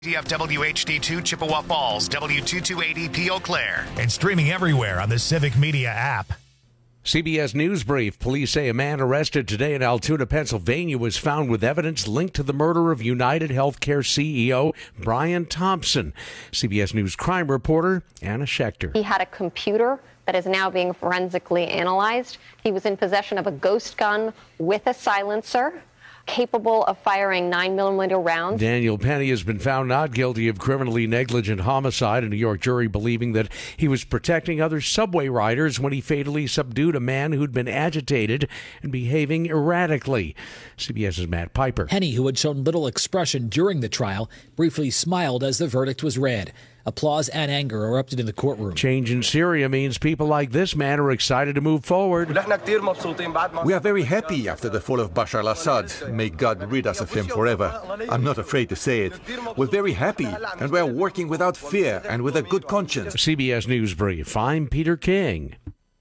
DFW HD2 Chippewa Falls, W228EP Eau Claire. And streaming everywhere on the Civic Media app. CBS News Brief. Police say a man arrested today in Altoona, Pennsylvania was found with evidence linked to the murder of United Healthcare CEO Brian Thompson. CBS News crime reporter Anna Schechter. He had a computer that is now being forensically analyzed. He was in possession of a ghost gun with a silencer, capable of firing 9mm rounds. Daniel Penny has been found not guilty of criminally negligent homicide. A New York jury believing that he was protecting other subway riders when he fatally subdued a man who'd been agitated and behaving erratically. CBS's Matt Piper. Penny, who had shown little expression during the trial, briefly smiled as the verdict was read. Applause and anger erupted in the courtroom. Change in Syria means people like this man are excited to move forward. We are very happy after the fall of Bashar al-Assad. May God rid us of him forever. I'm not afraid to say it. We're very happy, and we're working without fear and with a good conscience. CBS News Brief. I'm Peter King.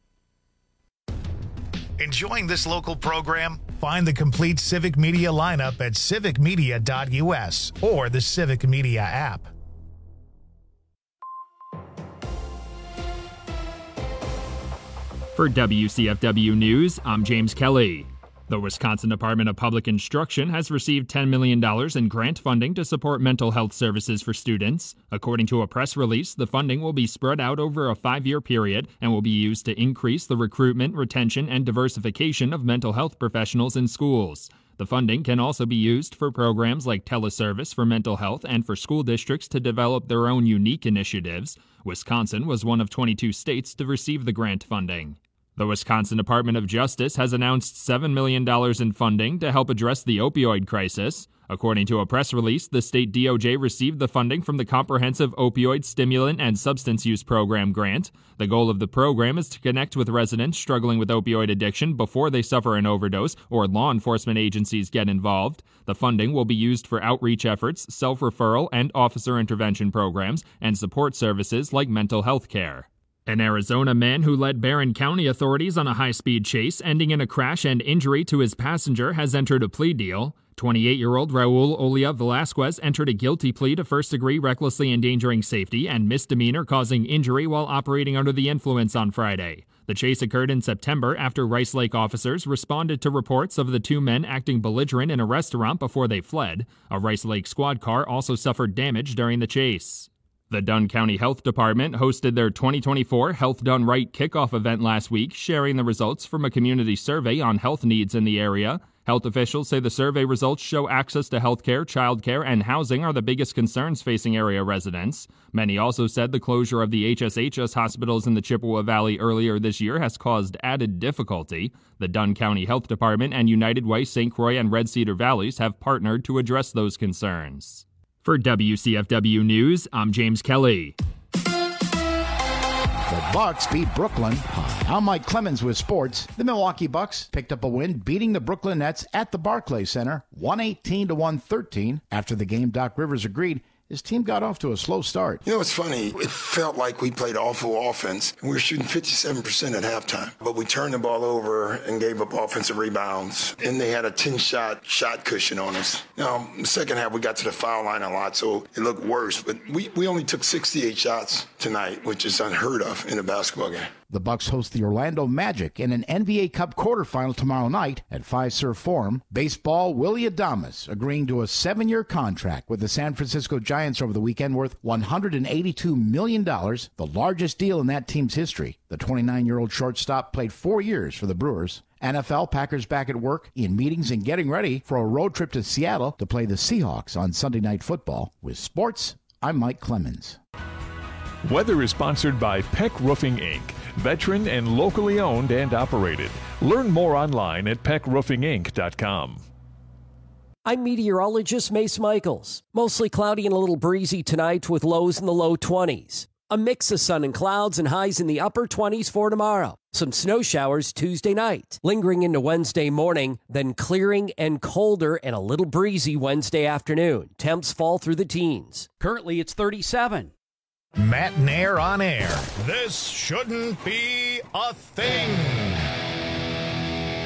Enjoying this local program? Find the complete Civic Media lineup at civicmedia.us or the Civic Media app. For WCFW News, I'm James Kelly. The Wisconsin Department of Public Instruction has received $10 million in grant funding to support mental health services for students. According to a press release, the funding will be spread out over a 5-year period and will be used to increase the recruitment, retention, and diversification of mental health professionals in schools. The funding can also be used for programs like teleservice for mental health and for school districts to develop their own unique initiatives. Wisconsin was one of 22 states to receive the grant funding. The Wisconsin Department of Justice has announced $7 million in funding to help address the opioid crisis. According to a press release, the state DOJ received the funding from the Comprehensive Opioid Stimulant and Substance Use Program grant. The goal of the program is to connect with residents struggling with opioid addiction before they suffer an overdose or law enforcement agencies get involved. The funding will be used for outreach efforts, self-referral and officer intervention programs, and support services like mental health care. An Arizona man who led Barron County authorities on a high-speed chase, ending in a crash and injury to his passenger, has entered a plea deal. 28-year-old Raul Olia Velasquez entered a guilty plea to first-degree recklessly endangering safety and misdemeanor causing injury while operating under the influence on Friday. The chase occurred in September after Rice Lake officers responded to reports of the two men acting belligerent in a restaurant before they fled. A Rice Lake squad car also suffered damage during the chase. The Dunn County Health Department hosted their 2024 Health Done Right kickoff event last week, sharing the results from a community survey on health needs in the area. Health officials say the survey results show access to health care, child care, and housing are the biggest concerns facing area residents. Many also said the closure of the HSHS hospitals in the Chippewa Valley earlier this year has caused added difficulty. The Dunn County Health Department and United Way, St. Croix, and Red Cedar Valleys have partnered to address those concerns. For WCFW News, I'm James Kelly. The Bucks beat Brooklyn. I'm Mike Clemens with sports. The Milwaukee Bucks picked up a win, beating the Brooklyn Nets at the Barclays Center, 118-113. After the game, Doc Rivers agreed his team got off to a slow start. You know, it's funny. It felt like we played awful offense. We were shooting 57% at halftime. But we turned the ball over and gave up offensive rebounds. And they had a 10-shot cushion on us. Now, the second half, we got to the foul line a lot, so it looked worse. But we only took 68 shots tonight, which is unheard of in a basketball game. The Bucks host the Orlando Magic in an NBA Cup quarterfinal tomorrow night at Fiserv Forum. Baseball, Willie Adames agreeing to a 7-year contract with the San Francisco Giants over the weekend worth $182 million, the largest deal in that team's history. The 29-year-old shortstop played 4 years for the Brewers. NFL, Packers back at work in meetings and getting ready for a road trip to Seattle to play the Seahawks on Sunday Night Football. With sports, I'm Mike Clemens. Weather is sponsored by Peck Roofing, Inc., veteran and locally owned and operated. Learn more online at peckroofinginc.com. I'm meteorologist Mace Michaels. Mostly cloudy and a little breezy tonight with lows in the low 20s. A mix of sun and clouds and highs in the upper 20s for tomorrow. Some snow showers Tuesday night, lingering into Wednesday morning, then clearing and colder and a little breezy Wednesday afternoon. Temps fall through the teens. Currently it's 37. Matt and Air on air. This shouldn't be a thing.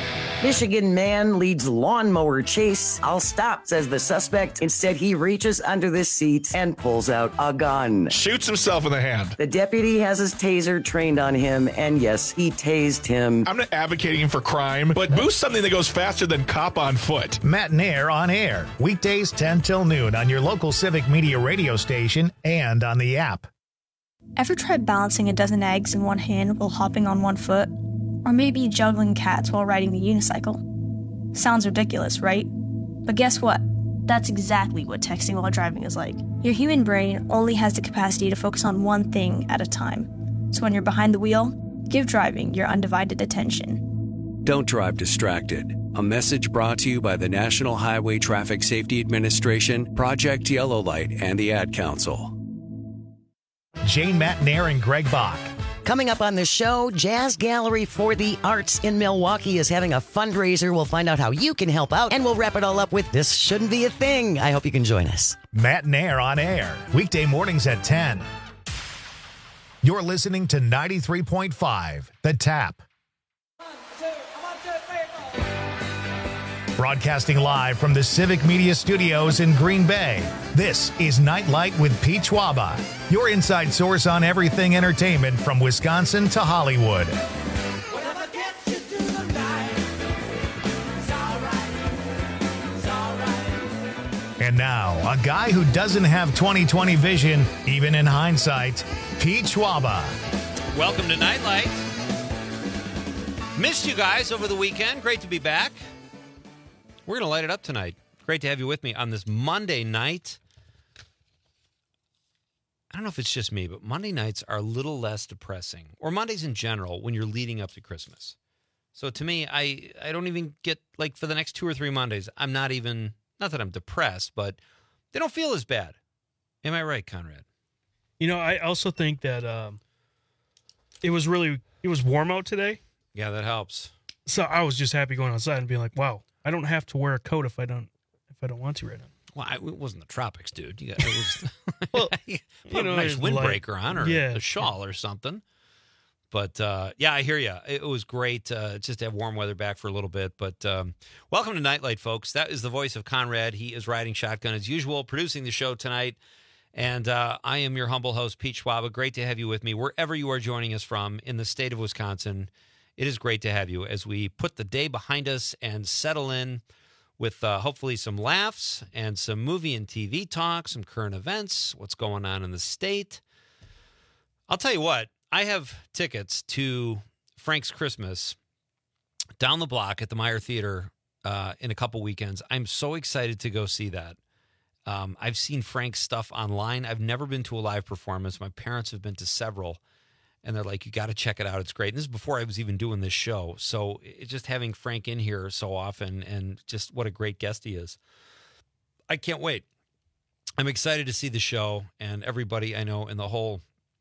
Michigan man leads lawnmower chase. I'll stop, says the suspect. Instead, he reaches under the seat and pulls out a gun. Shoots himself in the hand. The deputy has his taser trained on him, and yes, he tased him. I'm not advocating for crime, but boost something that goes faster than cop on foot. Matt Nair on air. Weekdays 10 till noon on your local Civic Media radio station and on the app. Ever tried balancing a dozen eggs in one hand while hopping on one foot? Or maybe juggling cats while riding the unicycle? Sounds ridiculous, right? But guess what? That's exactly what texting while driving is like. Your human brain only has the capacity to focus on one thing at a time. So when you're behind the wheel, give driving your undivided attention. Don't drive distracted. A message brought to you by the National Highway Traffic Safety Administration, Project Yellow Light, and the Ad Council. Jane, Matt Nair, and Greg Bach. Coming up on the show, Jazz Gallery for the Arts in Milwaukee is having a fundraiser. We'll find out how you can help out, and we'll wrap it all up with This Shouldn't Be a Thing. I hope you can join us. Matt Nair on air, weekday mornings at 10. You're listening to 93.5, The Tap. Broadcasting live from the Civic Media Studios in Green Bay, this is Nightlight with Pete Schwaba, your inside source on everything entertainment from Wisconsin to Hollywood. And now, a guy who doesn't have 20/20 vision, even in hindsight, Pete Schwaba. Welcome to Nightlight. Missed you guys over the weekend. Great to be back. We're going to light it up tonight. Great to have you with me on this Monday night. I don't know if it's just me, but Monday nights are a little less depressing, or Mondays in general, when you're leading up to Christmas. So to me, I don't even get, like, for the next 2 or 3 Mondays, I'm not even, not that I'm depressed, but they don't feel as bad. Am I right, Conrad? You know, I also think that it was warm out today. Yeah, that helps. So I was just happy going outside and being like, wow, I don't have to wear a coat if I don't want to right now. Well, it wasn't the tropics, dude. It was well, put a nice windbreaker on, or a shawl or something. But yeah, I hear you. It was great just to have warm weather back for a little bit. But welcome to Nightlight, folks. That is the voice of Conrad. He is riding shotgun as usual, producing the show tonight. And I am your humble host, Pete Schwaba. Great to have you with me wherever you are joining us from in the state of Wisconsin. It is great to have you as we put the day behind us and settle in with hopefully some laughs and some movie and TV talk, some current events, what's going on in the state. I'll tell you what, I have tickets to Frank's Christmas down the block at the Meyer Theater in a couple weekends. I'm so excited to go see that. I've seen Frank's stuff online. I've never been to a live performance. My parents have been to several. And they're like, you got to check it out. It's great. And this is before I was even doing this show. So it's just having Frank in here so often and just what a great guest he is. I can't wait. I'm excited to see the show, and everybody I know in the whole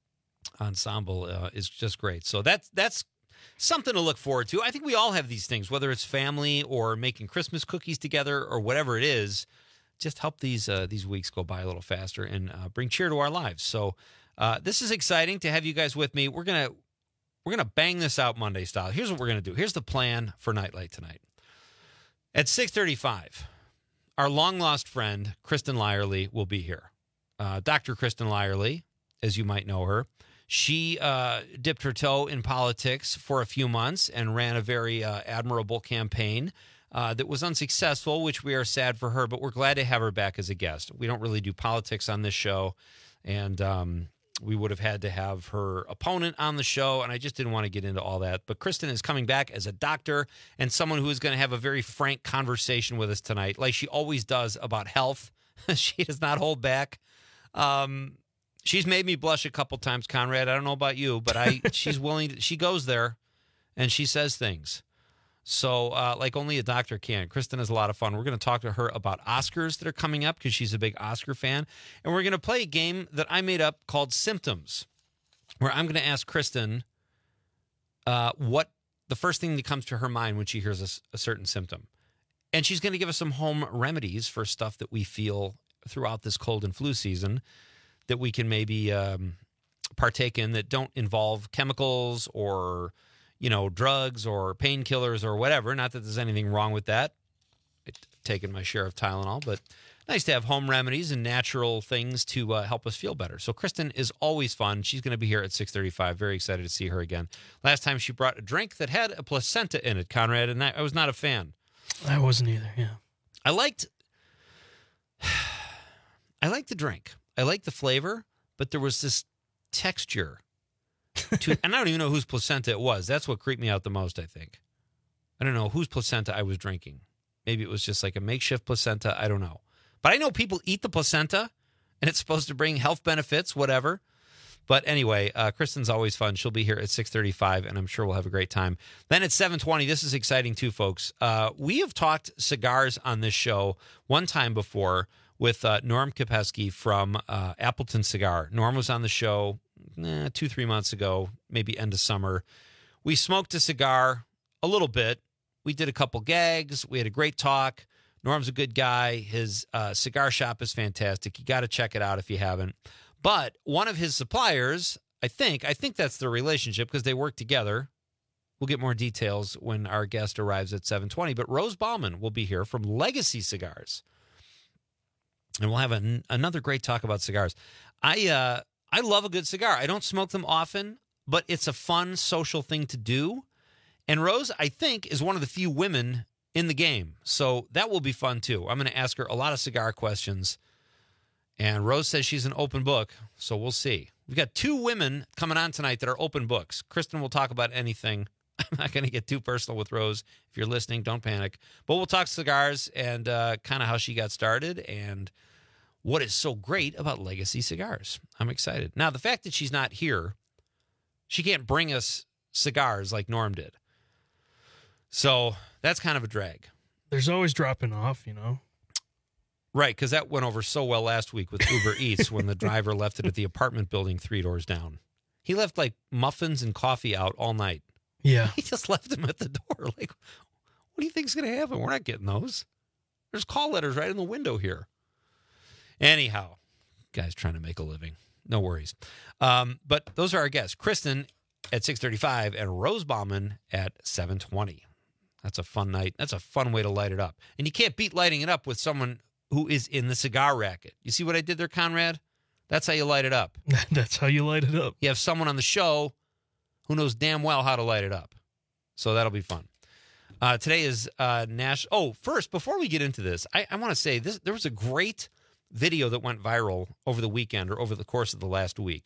ensemble is just great. So that's something to look forward to. I think we all have these things, whether it's family or making Christmas cookies together or whatever it is. Just help these weeks go by a little faster and bring cheer to our lives. So this is exciting to have you guys with me. We're gonna bang this out Monday style. Here's what we're gonna do. Here's the plan for Nightlight tonight. At 6:35, our long lost friend Kristen Lyerly will be here. Dr. Kristen Lyerly, as you might know her, she dipped her toe in politics for a few months and ran a very admirable campaign that was unsuccessful, which we are sad for her. But we're glad to have her back as a guest. We don't really do politics on this show, and we would have had to have her opponent on the show, and I just didn't want to get into all that. But Kristen is coming back as a doctor and someone who is going to have a very frank conversation with us tonight, like she always does about health. She does not hold back. She's made me blush a couple times, Conrad. I don't know about you, but she's willing to, she goes there and she says things. So like only a doctor can. Kristen is a lot of fun. We're going to talk to her about Oscars that are coming up because she's a big Oscar fan. And we're going to play a game that I made up called Symptoms, where I'm going to ask Kristen what the first thing that comes to her mind when she hears a certain symptom. And she's going to give us some home remedies for stuff that we feel throughout this cold and flu season that we can maybe partake in that don't involve chemicals or drugs or painkillers or whatever. Not that there's anything wrong with that. I've taken my share of Tylenol, but nice to have home remedies and natural things to help us feel better. So Kristen is always fun. She's going to be here at 6:35. Very excited to see her again. Last time she brought a drink that had a placenta in it, Conrad, and I was not a fan. I wasn't either, yeah. I liked the drink. I liked the flavor, but there was this texture to, and I don't even know whose placenta it was. That's what creeped me out the most, I think. I don't know whose placenta I was drinking. Maybe it was just like a makeshift placenta. I don't know. But I know people eat the placenta, and it's supposed to bring health benefits, whatever. But anyway, Kristen's always fun. She'll be here at 6:35, and I'm sure we'll have a great time. Then at 7:20, this is exciting too, folks. We have talked cigars on this show one time before with Norm Kopesky from Appleton Cigar. Norm was on the show 2-3 months ago, maybe end of summer. We smoked a cigar a little bit. We did a couple gags. We had a great talk. Norm's a good guy. His cigar shop is fantastic. You got to check it out if you haven't. But one of his suppliers, I think that's their relationship because they work together. We'll get more details when our guest arrives at 7:20. But Rose Bauman will be here from Legacy Cigars. And we'll have another great talk about cigars. I love a good cigar. I don't smoke them often, but it's a fun social thing to do. And Rose, I think, is one of the few women in the game. So that will be fun, too. I'm going to ask her a lot of cigar questions. And Rose says she's an open book, so we'll see. We've got 2 women coming on tonight that are open books. Kristen will talk about anything. I'm not going to get too personal with Rose. If you're listening, don't panic. But we'll talk cigars and kind of how she got started and what is so great about Legacy Cigars. I'm excited. Now, the fact that she's not here, she can't bring us cigars like Norm did. So that's kind of a drag. There's always dropping off, Right, because that went over so well last week with Uber Eats when the driver left it at the apartment building 3 doors down. He left like muffins and coffee out all night. Yeah. He just left them at the door. Like, what do you think's going to happen? We're not getting those. There's call letters right in the window here. Anyhow, guy's trying to make a living. No worries. But those are our guests. Kristen at 6:35 and Rose Bauman at 7:20. That's a fun night. That's a fun way to light it up. And you can't beat lighting it up with someone who is in the cigar racket. You see what I did there, Conrad? That's how you light it up. That's how you light it up. You have someone on the show who knows damn well how to light it up. So that'll be fun. Today is National... Oh, first, before we get into this, I want to say this. There was a great video that went viral over the weekend or over the course of the last week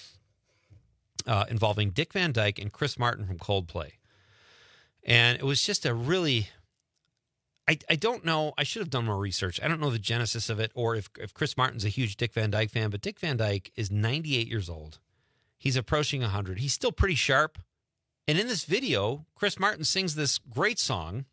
involving Dick Van Dyke and Chris Martin from Coldplay. And it was just a really... I don't know. I should have done more research. I don't know the genesis of it or if Chris Martin's a huge Dick Van Dyke fan, but Dick Van Dyke is 98 years old. He's approaching 100. He's still pretty sharp. And in this video, Chris Martin sings this great song.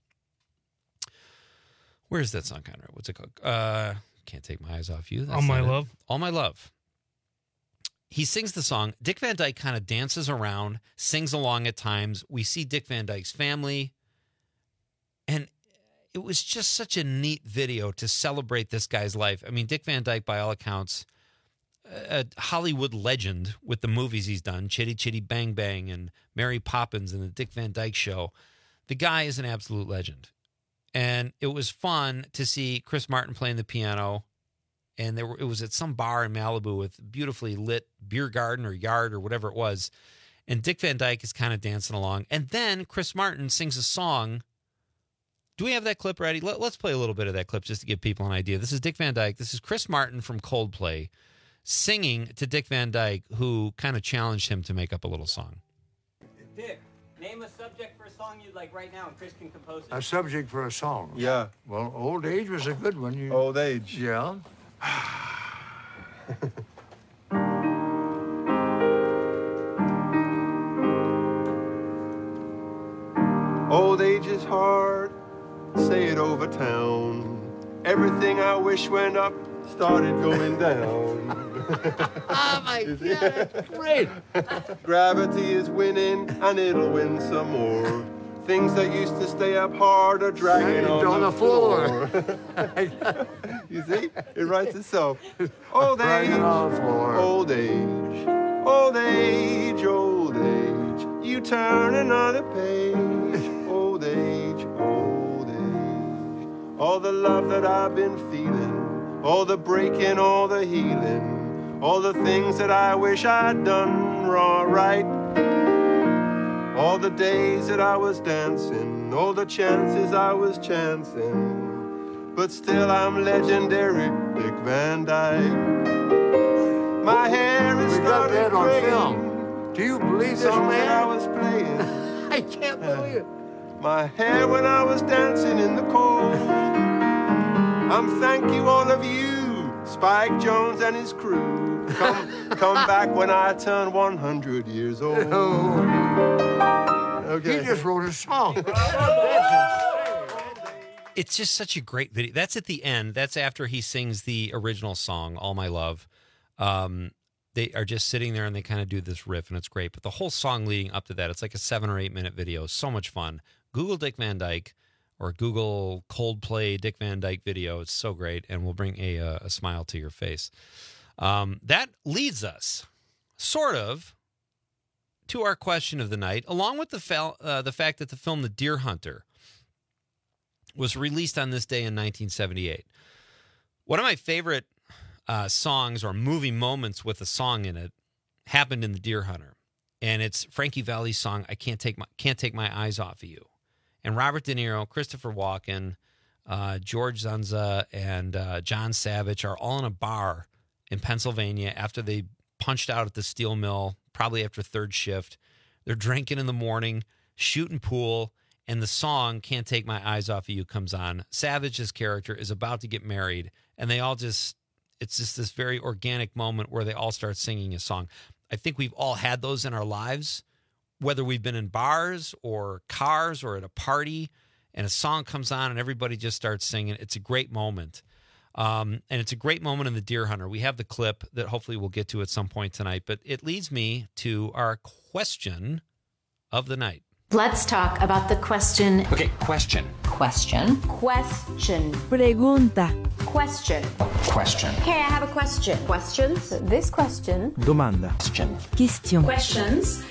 Where's that song, Conrad? What's it called? Can't Take My Eyes Off You. That's All My Love. All My Love. He sings the song. Dick Van Dyke kind of dances around, sings along at times. We see Dick Van Dyke's family. And it was just such a neat video to celebrate this guy's life. I mean, Dick Van Dyke, by all accounts, a Hollywood legend with the movies he's done, Chitty Chitty Bang Bang and Mary Poppins and the Dick Van Dyke Show. The guy is an absolute legend. And it was fun to see Chris Martin playing the piano. And it was at some bar in Malibu with beautifully lit beer garden or yard or whatever it was. And Dick Van Dyke is kind of dancing along. And then Chris Martin sings a song. Do we have that clip ready? Let's play a little bit of that clip just to give people an idea. This is Dick Van Dyke. This is Chris Martin from Coldplay singing to Dick Van Dyke, who kind of challenged him to make up a little song. Dick, name a subject for a song you'd like right now, and Chris can compose it. A subject for a song? Yeah. Well, old age was a good one. Old age? Yeah. Old age is hard, say it over town. Everything I wish went up started going down. Oh my God, that's great. Gravity is winning and it'll win some more. Things that used to stay up hard are dragging on the floor. You see? It writes itself. Old age, old age, old age, old age. You turn another page. Old age, old age. All the love that I've been feeling, all the breaking, all the healing, all the things that I wish I'd done right. All the days that I was dancing, all the chances I was chancing, but still I'm legendary, Dick Van Dyke. My hair is started that on graying. film. Do you believe this, Song man? that I was playing. I can't believe it. My hair when I was dancing in the cold. I'm thank you all of you, Spike Jones and his crew. Come back when I turn 100 years old. Okay. He just wrote a song. It's just such a great video. That's at the end. That's after he sings the original song, All My Love. They are just sitting there and they kind of do this riff, and it's great. But the whole song leading up to that, it's like a 7 or 8 minute video. So much fun. Google Dick Van Dyke or Google Coldplay Dick Van Dyke video. It's so great, and will bring a smile to your face. That leads us sort of to our question of the night, along with the fact that the film The Deer Hunter was released on this day in 1978. One of my favorite songs or movie moments with a song in it happened in The Deer Hunter, and it's Frankie Valli's song "I Can't Take My Eyes Off of You." And Robert De Niro, Christopher Walken, George Zunza, and John Savage are all in a bar in Pennsylvania after they punched out at the steel mill, probably after third shift. They're drinking in the morning, shooting pool, and the song "Can't Take My Eyes Off of You" comes on. Savage's character is about to get married, and they all just, it's just this very organic moment where they all start singing a song. I think we've all had those in our lives, whether we've been in bars or cars or at a party, and a song comes on and everybody just starts singing. It's a great moment. And it's a great moment in The Deer Hunter. We have the clip that hopefully we'll get to at some point tonight, but it leads me to our question of the night. Let's talk about the question. Okay, question. Question. Question. Pregunta. Question. Question. Hey, I have a question. Questions. This question. Domanda. Question. Questions.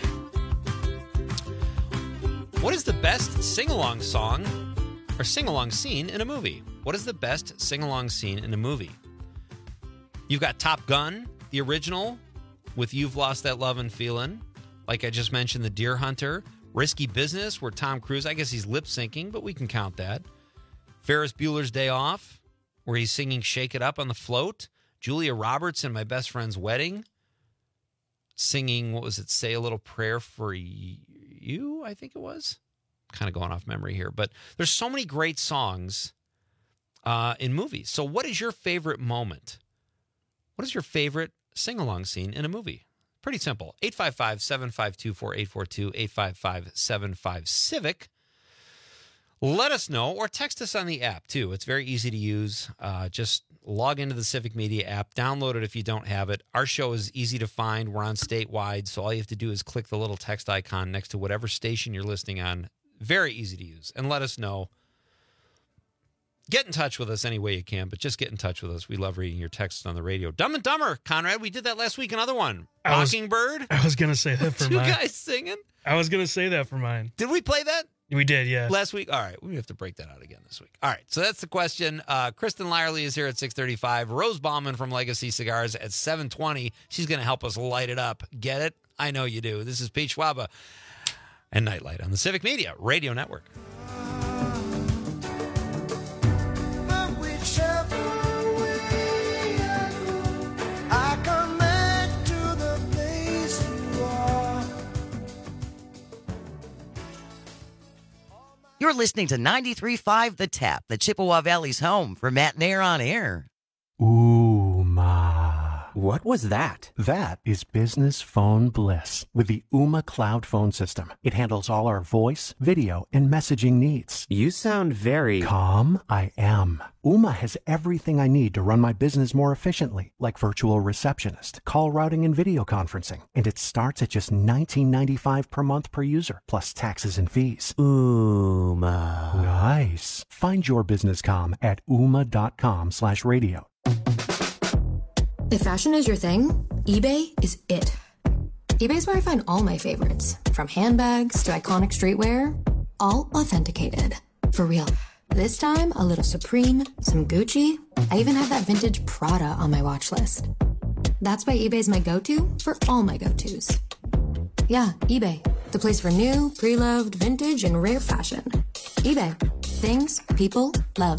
What is the best sing-along song or sing-along scene in a movie? What is the best sing-along scene in a movie? You've got Top Gun, the original, with You've Lost That Love and Feelin'. Like I just mentioned, The Deer Hunter. Risky Business, where Tom Cruise, I guess he's lip-syncing, but we can count that. Ferris Bueller's Day Off, where he's singing Shake It Up on the float. Julia Roberts in My Best Friend's Wedding, singing, what was it, Say a Little Prayer for You, I think it was. Kind of going off memory here, but there's so many great songs in movies. So what is your favorite moment? What is your favorite sing-along scene in a movie? Pretty simple. 855-752-4842, 855-75-CIVIC. Let us know, or text us on the app, too. It's very easy to use. Just log into the Civic Media app. Download it if you don't have it. Our show is easy to find. We're on statewide, so all you have to do is click the little text icon next to whatever station you're listening on. Very easy to use. And let us know. Get in touch with us any way you can, but just get in touch with us. We love reading your texts on the radio. Dumb and Dumber, Conrad. We did that last week. Another one. Mockingbird. I was going to say that for Two mine. guys singing. I was going to say that for mine. Did we play that? We did, yeah. Last week? All right. We have to break that out again this week. All right. So that's the question. Kristen Lyerly is here at 6:35. Rose Bauman from Legacy Cigars at 7:20. She's going to help us light it up. Get it? I know you do. This is Pete Schwaba and Nightlight on the Civic Media Radio Network. You're listening to 93.5 The Tap, the Chippewa Valley's home for Matt and Air on Air. What was that? That is business phone bliss with the Ooma Cloud Phone System. It handles all our voice, video, and messaging needs. You sound very... Calm? I am. Ooma has everything I need to run my business more efficiently, like virtual receptionist, call routing, and video conferencing. And it starts at just $19.95 per month per user, plus taxes and fees. Ooma. Nice. Find your business comm at ooma.com/radio. If fashion is your thing, eBay is it. eBay's where I find all my favorites, from handbags to iconic streetwear, all authenticated. For real. This time, a little Supreme, some Gucci. I even have that vintage Prada on my watch list. That's why eBay's my go-to for all my go-tos. Yeah, eBay. The place for new, pre-loved, vintage, and rare fashion. eBay. Things people love.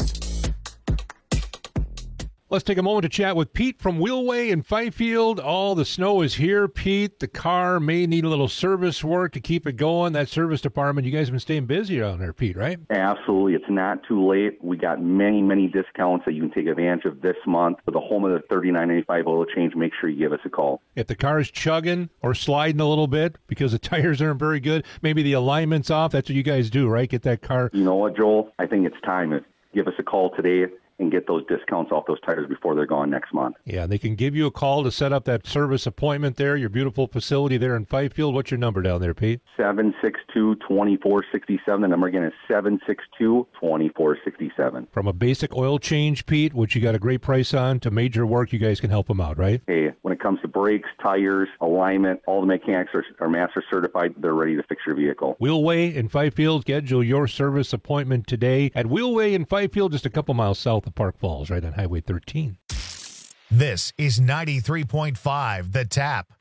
Let's take a moment to chat with Pete from Wheelway in Fifield. All the snow is here, Pete. The car may need a little service work to keep it going. That service department, you guys have been staying busy down there, Pete, right? Absolutely. It's not too late. We got many, many discounts that you can take advantage of this month. For the home of the $39.95 oil change, make sure you give us a call. If the car is chugging or sliding a little bit because the tires aren't very good, maybe the alignment's off, that's what you guys do, right? Get that car. You know what, Joel? I think it's time. Give us a call today and get those discounts off those tires before they're gone next month. Yeah, they can give you a call to set up that service appointment there, your beautiful facility there in Fifield. What's your number down there, Pete? 762-2467. The number again is 762-2467. From a basic oil change, Pete, which you got a great price on, to major work, you guys can help them out, right? Hey, when it comes to brakes, tires, alignment, all the mechanics are master certified. They're ready to fix your vehicle. Wheelway in Fifield. Schedule your service appointment today at Wheelway in Fifield, just a couple miles south of Park Falls, right on Highway 13. This is 93.5 The Tap.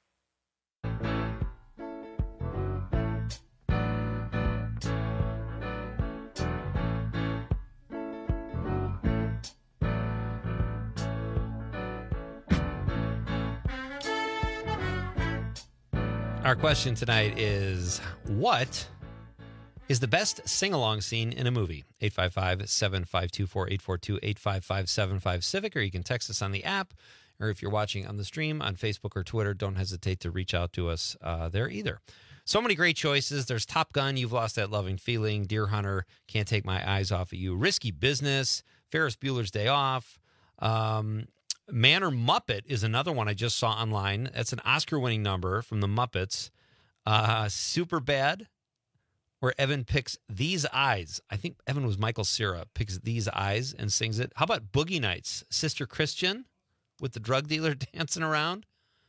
Our question tonight is, what is the best sing-along scene in a movie? 855-752-4842, 855-75-CIVIC, or you can text us on the app, or if you're watching on the stream on Facebook or Twitter, don't hesitate to reach out to us there either. So many great choices. There's Top Gun, You've Lost That Loving Feeling, Deer Hunter, Can't Take My Eyes Off of You, Risky Business, Ferris Bueller's Day Off, Man or Muppet is another one I just saw online. That's an Oscar-winning number from the Muppets. Superbad, where Evan picks These Eyes. I think Evan was Michael Cera, picks These Eyes and sings it. How about Boogie Nights? Sister Christian with the drug dealer dancing around.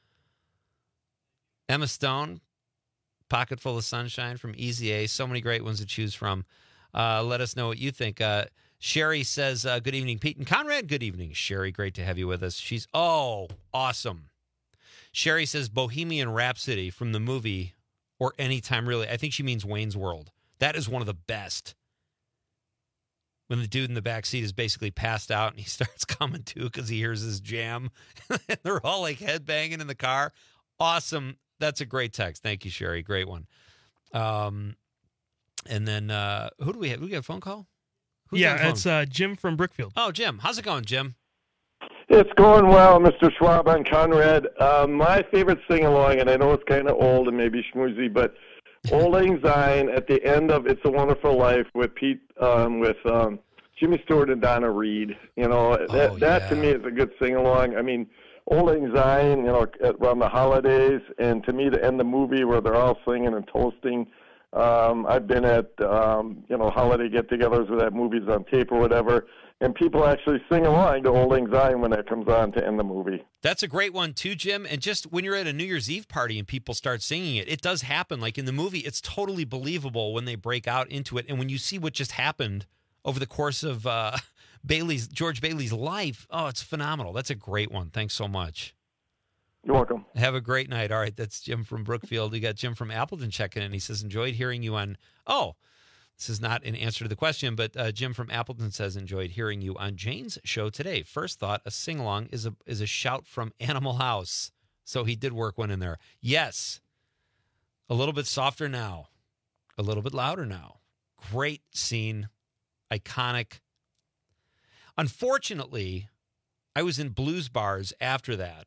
Emma Stone, Pocket Full of Sunshine from Easy A. So many great ones to choose from. Let us know what you think. Sherry says, good evening, Pete and Conrad. Good evening, Sherry. Great to have you with us. She's, awesome. Sherry says Bohemian Rhapsody from the movie, or Anytime Really. I think she means Wayne's World. That is one of the best. When the dude in the back seat is basically passed out and he starts coming to because he hears his jam. And they're all like headbanging in the car. Awesome. That's a great text. Thank you, Sherry. Great one. And then who do we have? Do we have a phone call? Who's on the phone? It's Jim from Brookfield. Oh, Jim. How's it going, Jim? It's going well, Mr. Schwab and Conrad. My favorite sing-along, and I know it's kind of old and maybe schmoozy, but Old Lang Syne at the end of It's a Wonderful Life with Pete, with Jimmy Stewart and Donna Reed. You know, that to me is a good sing-along. I mean, Old Lang Syne, you know, around the holidays, and to me to end the movie where they're all singing and toasting. I've been at, holiday get-togethers where that movie's on tape or whatever, and people actually sing along to Old Lang Syne when that comes on to end the movie. That's a great one, too, Jim. And just when you're at a New Year's Eve party and people start singing it, it does happen. Like in the movie, it's totally believable when they break out into it. And when you see what just happened over the course of George Bailey's life, it's phenomenal. That's a great one. Thanks so much. You're welcome. Have a great night. All right, that's Jim from Brookfield. We got Jim from Appleton checking in. He says, enjoyed hearing you on... This is not an answer to the question, but Jim from Appleton says, enjoyed hearing you on Jane's show today. First thought, a sing-along is a shout from Animal House. So he did work one in there. Yes. A little bit softer now. A little bit louder now. Great scene. Iconic. Unfortunately, I was in blues bars after that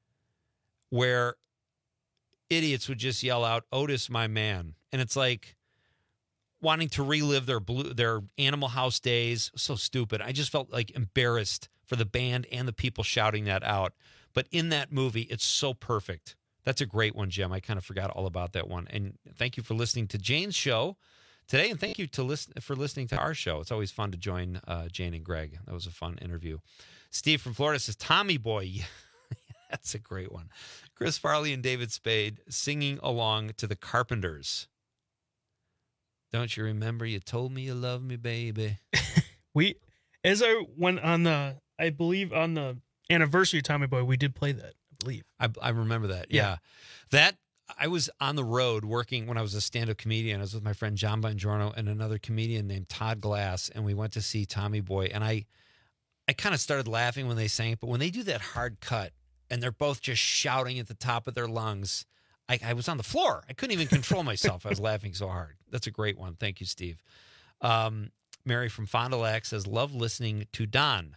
where idiots would just yell out, Otis, my man. And it's like wanting to relive their Animal House days. So stupid. I just felt like embarrassed for the band and the people shouting that out. But in that movie, it's so perfect. That's a great one, Jim. I kind of forgot all about that one. And thank you for listening to Jane's show today, and thank you for listening to our show. It's always fun to join Jane and Greg. That was a fun interview. Steve from Florida says, Tommy Boy. That's a great one. Chris Farley and David Spade singing along to the Carpenters. Don't you remember you told me you love me, baby? As I went on I believe on the anniversary of Tommy Boy, we did play that, I believe. I remember that. Yeah. I was on the road working when I was a stand-up comedian. I was with my friend John Bongiorno and another comedian named Todd Glass, and we went to see Tommy Boy. And I kind of started laughing when they sang it, but when they do that hard cut and they're both just shouting at the top of their lungs, I was on the floor. I couldn't even control myself. I was laughing so hard. That's a great one. Thank you, Steve. Mary from Fond du Lac says, love listening to Don.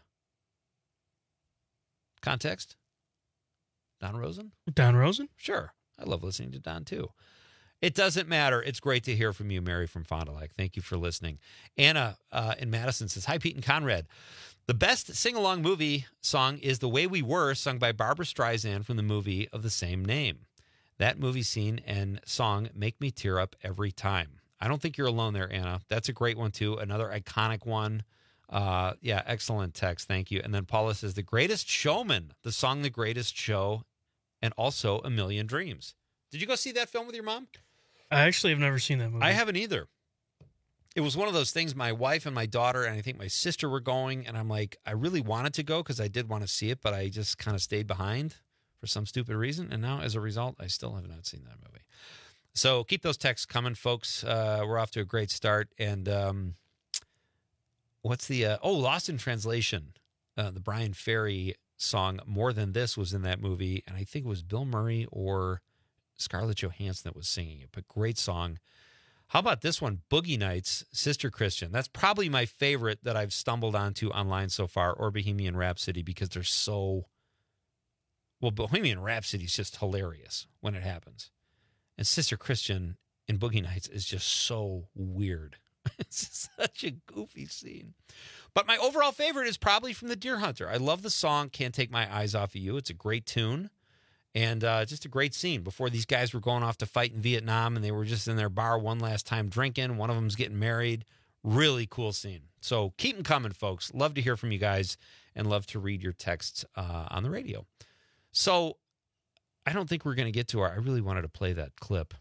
Context? Don Rosen? Don Rosen? Sure. I love listening to Don, too. It doesn't matter. It's great to hear from you, Mary from Fond du Lac. Thank you for listening. Anna in Madison says, hi, Pete and Conrad. The best sing-along movie song is The Way We Were, sung by Barbra Streisand from the movie of the same name. That movie scene and song make me tear up every time. I don't think you're alone there, Anna. That's a great one, too. Another iconic one. Yeah, excellent text. Thank you. And then Paula says, The Greatest Showman, the song The Greatest Show, and also A Million Dreams. Did you go see that film with your mom? I actually have never seen that movie. I haven't either. It was one of those things, my wife and my daughter and I think my sister were going, and I'm like, I really wanted to go because I did want to see it, but I just kind of stayed behind for some stupid reason. And now, as a result, I still have not seen that movie. So keep those texts coming, folks. We're off to a great start. And what's the Lost in Translation, the Brian Ferry song More Than This was in that movie, and I think it was Bill Murray or Scarlett Johansson that was singing it, but great song. How about this one, Boogie Nights, Sister Christian? That's probably my favorite that I've stumbled onto online so far, or Bohemian Rhapsody, because they're so... Well, Bohemian Rhapsody is just hilarious when it happens. And Sister Christian in Boogie Nights is just so weird. It's such a goofy scene. But my overall favorite is probably from The Deer Hunter. I love the song, Can't Take My Eyes Off of You. It's a great tune. And just a great scene before these guys were going off to fight in Vietnam, and they were just in their bar one last time drinking. One of them's getting married. Really cool scene. So keep them coming, folks. Love to hear from you guys and love to read your texts on the radio. So I don't think we're going to get to I really wanted to play that clip.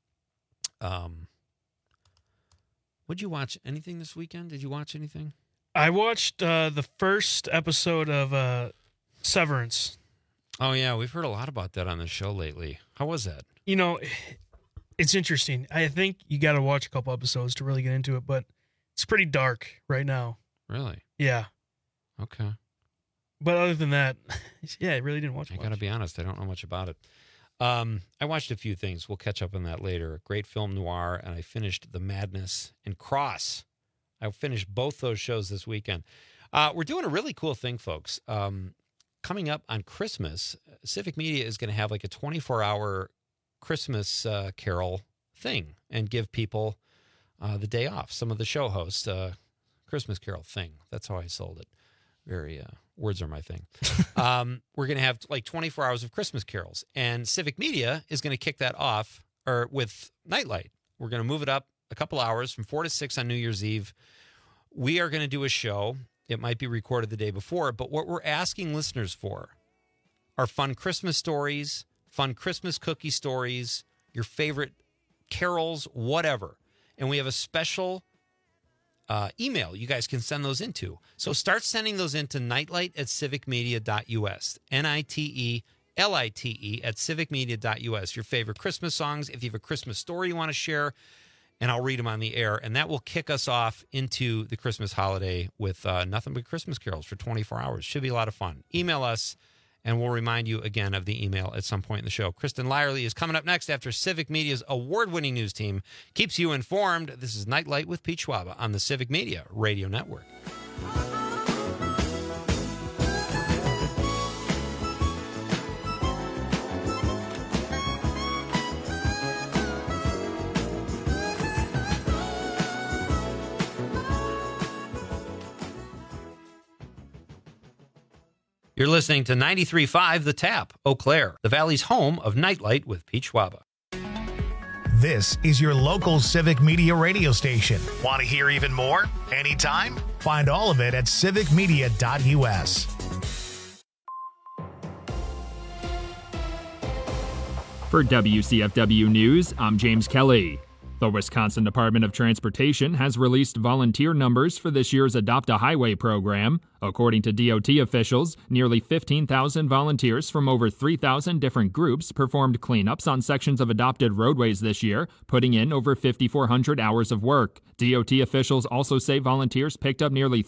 Would you watch anything this weekend? Did you watch anything? I watched the first episode of Severance. Oh, yeah. We've heard a lot about that on the show lately. How was that? You know, it's interesting. I think you got to watch a couple episodes to really get into it, but it's pretty dark right now. Really? Yeah. Okay. But other than that, yeah, I really didn't watch much. I got to be honest. I don't know much about it. I watched a few things. We'll catch up on that later. Great film noir, and I finished The Madness and Cross. I finished both those shows this weekend. We're doing a really cool thing, folks. Coming up on Christmas, Civic Media is going to have like a 24-hour Christmas carol thing and give people the day off. Some of the show hosts, Christmas carol thing. That's how I sold it. Very words are my thing. We're going to have like 24 hours of Christmas carols, and Civic Media is going to kick that off with Nightlight. We're going to move it up a couple hours from 4 to 6 on New Year's Eve. We are going to do a show. It might be recorded the day before, but what we're asking listeners for are fun Christmas stories, fun Christmas cookie stories, your favorite carols, whatever. And we have a special email you guys can send those into. So start sending those into nightlight@civicmedia.us, NITELITE@civicmedia.us. Your favorite Christmas songs, if you have a Christmas story you want to share, and I'll read them on the air. And that will kick us off into the Christmas holiday with nothing but Christmas carols for 24 hours. Should be a lot of fun. Email us, and we'll remind you again of the email at some point in the show. Kristen Lyerly is coming up next after Civic Media's award-winning news team keeps you informed. This is Nightlight with Pete Schwaba on the Civic Media Radio Network. You're listening to 93.5 The Tap, Eau Claire, the Valley's home of Nightlight with Pete Schwaba. This is your local Civic Media radio station. Want to hear even more? Anytime? Find all of it at civicmedia.us. For WCFW News, I'm James Kelly. The Wisconsin Department of Transportation has released volunteer numbers for this year's Adopt a Highway program. According to DOT officials, nearly 15,000 volunteers from over 3,000 different groups performed cleanups on sections of adopted roadways this year, putting in over 5,400 hours of work. DOT officials also say volunteers picked up nearly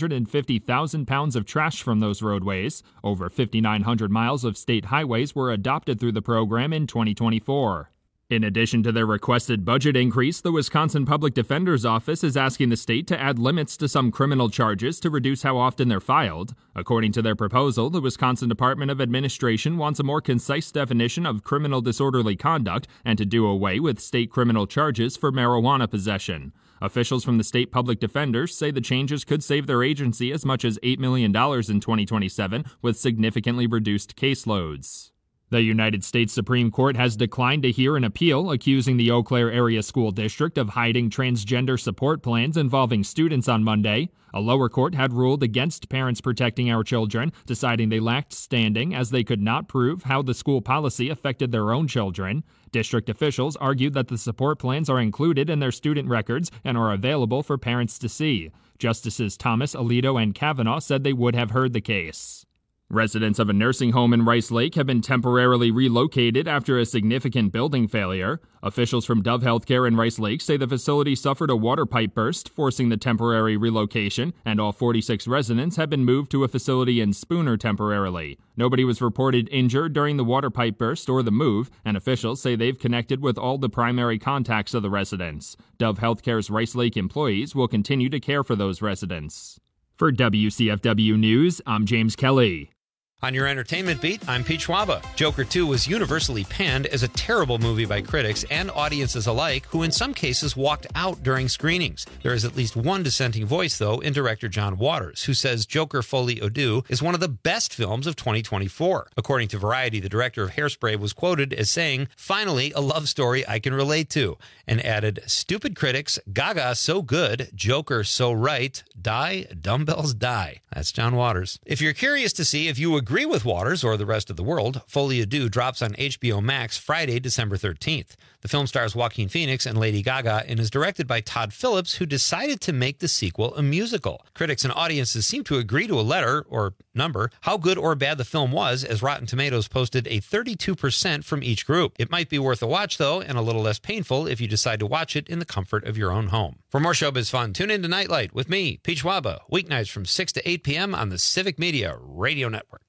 350,000 pounds of trash from those roadways. Over 5,900 miles of state highways were adopted through the program in 2024. In addition to their requested budget increase, the Wisconsin Public Defender's Office is asking the state to add limits to some criminal charges to reduce how often they're filed. According to their proposal, the Wisconsin Department of Administration wants a more concise definition of criminal disorderly conduct and to do away with state criminal charges for marijuana possession. Officials from the state public defenders say the changes could save their agency as much as $8 million in 2027 with significantly reduced caseloads. The United States Supreme Court has declined to hear an appeal accusing the Eau Claire Area School District of hiding transgender support plans involving students on Monday. A lower court had ruled against Parents Protecting Our Children, deciding they lacked standing as they could not prove how the school policy affected their own children. District officials argued that the support plans are included in their student records and are available for parents to see. Justices Thomas, Alito, and Kavanaugh said they would have heard the case. Residents of a nursing home in Rice Lake have been temporarily relocated after a significant building failure. Officials from Dove Healthcare in Rice Lake say the facility suffered a water pipe burst, forcing the temporary relocation, and all 46 residents have been moved to a facility in Spooner temporarily. Nobody was reported injured during the water pipe burst or the move, and officials say they've connected with all the primary contacts of the residents. Dove Healthcare's Rice Lake employees will continue to care for those residents. For WCFW News, I'm James Kelly. On your entertainment beat, I'm Pete Schwaba. Joker 2 was universally panned as a terrible movie by critics and audiences alike, who in some cases walked out during screenings. There is at least one dissenting voice, though, in director John Waters, who says Joker Folie à Deux is one of the best films of 2024. According to Variety, the director of Hairspray was quoted as saying, "Finally, a love story I can relate to," and added, "Stupid critics, Gaga so good, Joker so right, die, dumbbells die." That's John Waters. If you're curious to see if you agree with Waters or the rest of the world, Folie à Deux drops on HBO Max Friday, December 13th. The film stars Joaquin Phoenix and Lady Gaga and is directed by Todd Phillips, who decided to make the sequel a musical. Critics and audiences seem to agree to a letter, or number, how good or bad the film was, as Rotten Tomatoes posted a 32% from each group. It might be worth a watch, though, and a little less painful if you decide to watch it in the comfort of your own home. For more showbiz fun, tune in to Nightlight with me, Pete Schwaba, weeknights from 6 to 8 p.m. on the Civic Media Radio Network.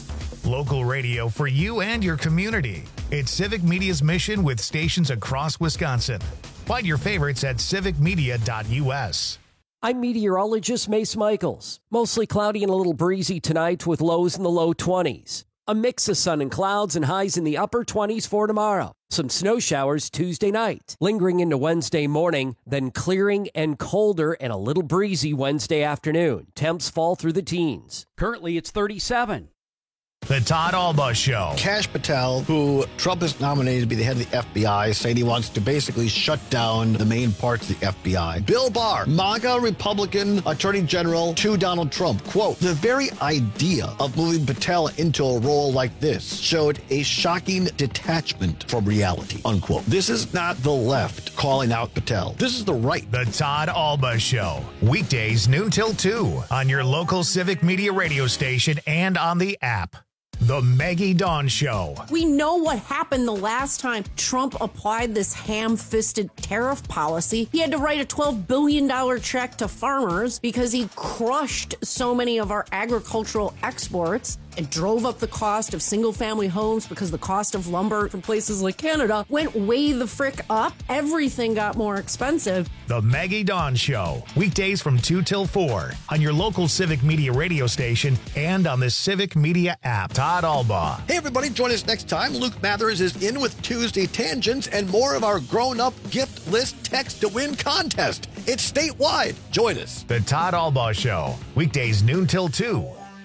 Local radio for you and your community. It's Civic Media's mission with stations across Wisconsin. Find your favorites at civicmedia.us. I'm meteorologist Mace Michaels. Mostly cloudy and a little breezy tonight with lows in the low 20s. A mix of sun and clouds and highs in the upper 20s for tomorrow. Some snow showers Tuesday night, lingering into Wednesday morning, then clearing and colder and a little breezy Wednesday afternoon. Temps fall through the teens. Currently it's 37. The Todd Alba Show. Kash Patel, who Trump has nominated to be the head of the FBI, saying he wants to basically shut down the main parts of the FBI. Bill Barr, MAGA Republican Attorney General to Donald Trump. Quote, "The very idea of moving Patel into a role like this showed a shocking detachment from reality." Unquote. This is not the left calling out Patel. This is the right. The Todd Alba Show. Weekdays noon till 2 on your local Civic Media radio station and on the app. The Maggie Dawn Show. We know what happened the last time Trump applied this ham-fisted tariff policy. He had to write a $12 billion check to farmers because he crushed so many of our agricultural exports. It drove up the cost of single-family homes because the cost of lumber from places like Canada went way the frick up. Everything got more expensive. The Maggie Dawn Show. Weekdays from 2 till 4 on your local Civic Media radio station and on the Civic Media app. Todd Alba. Hey, everybody, join us next time. Luke Mathers is in with Tuesday Tangents and more of our grown-up gift list text to win contest. It's statewide. Join us. The Todd Alba Show. Weekdays noon till 2.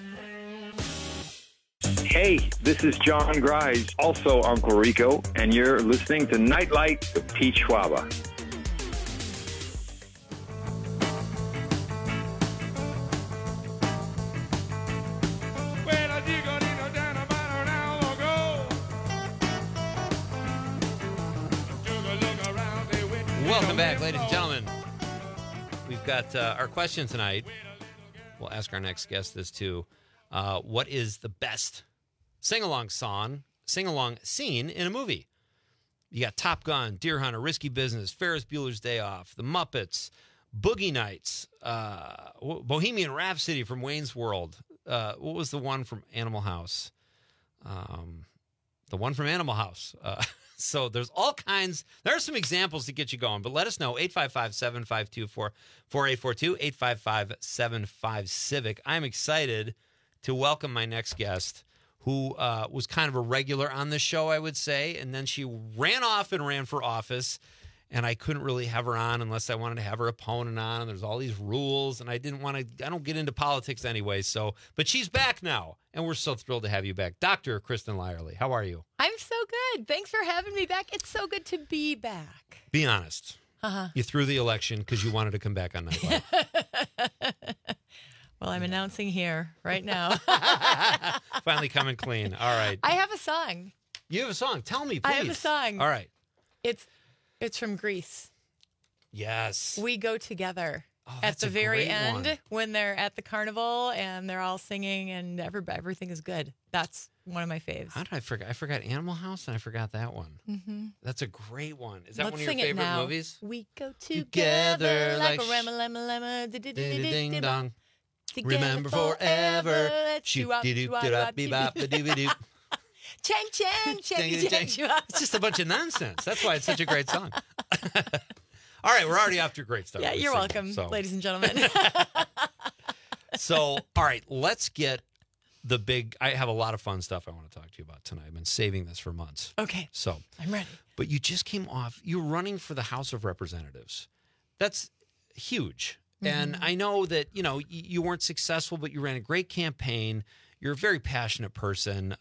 Hey, this is John Grise, also Uncle Rico, and you're listening to Nightlight with Pete Schwaba. Welcome back, ladies and gentlemen. We've got our question tonight. We'll ask our next guest this too. What is the best sing-along scene in a movie? You got Top Gun, Deer Hunter, Risky Business, Ferris Bueller's Day Off, The Muppets, Boogie Nights, Bohemian Rhapsody from Wayne's World. What was the one from Animal House? The one from Animal House. So there's all kinds. There are some examples to get you going, but let us know. 855-752-4842, 855-75-CIVIC. I'm excited to welcome my next guest, who was kind of a regular on the show, I would say, and then she ran off and ran for office, and I couldn't really have her on unless I wanted to have her opponent on, and there's all these rules, and I don't get into politics anyway, but she's back now, and we're so thrilled to have you back. Dr. Kristen Lyerly, how are you? I'm so good. Thanks for having me back. It's so good to be back. Be honest. You threw the election because you wanted to come back on Nightlight. Well, I'm announcing here right now. Finally coming clean. All right. I have a song. You have a song. Tell me, please. I have a song. All right. It's from Grease. Yes. We Go Together. Oh, at the very end, one. when they're at the carnival and they're all singing and everything is good. That's one of my faves. How did I forget? I forgot Animal House and I forgot that one. Mm-hmm. That's a great one. Is that Let's one of your sing it favorite now. movies? We go together like a lemma, ding dong. Together Remember forever. Shoot, Chang, chang, chang, chang. It's just a bunch of nonsense. That's why it's such a great song. All right, we're already off to a great start. Yeah, you're welcome, ladies and gentlemen. So, all right, let's get the big. I have a lot of fun stuff I want to talk to you about tonight. I've been saving this for months. Okay. So I'm ready. But you just came off. You're running for the House of Representatives. That's huge. And I know that, you weren't successful, but you ran a great campaign. You're a very passionate person.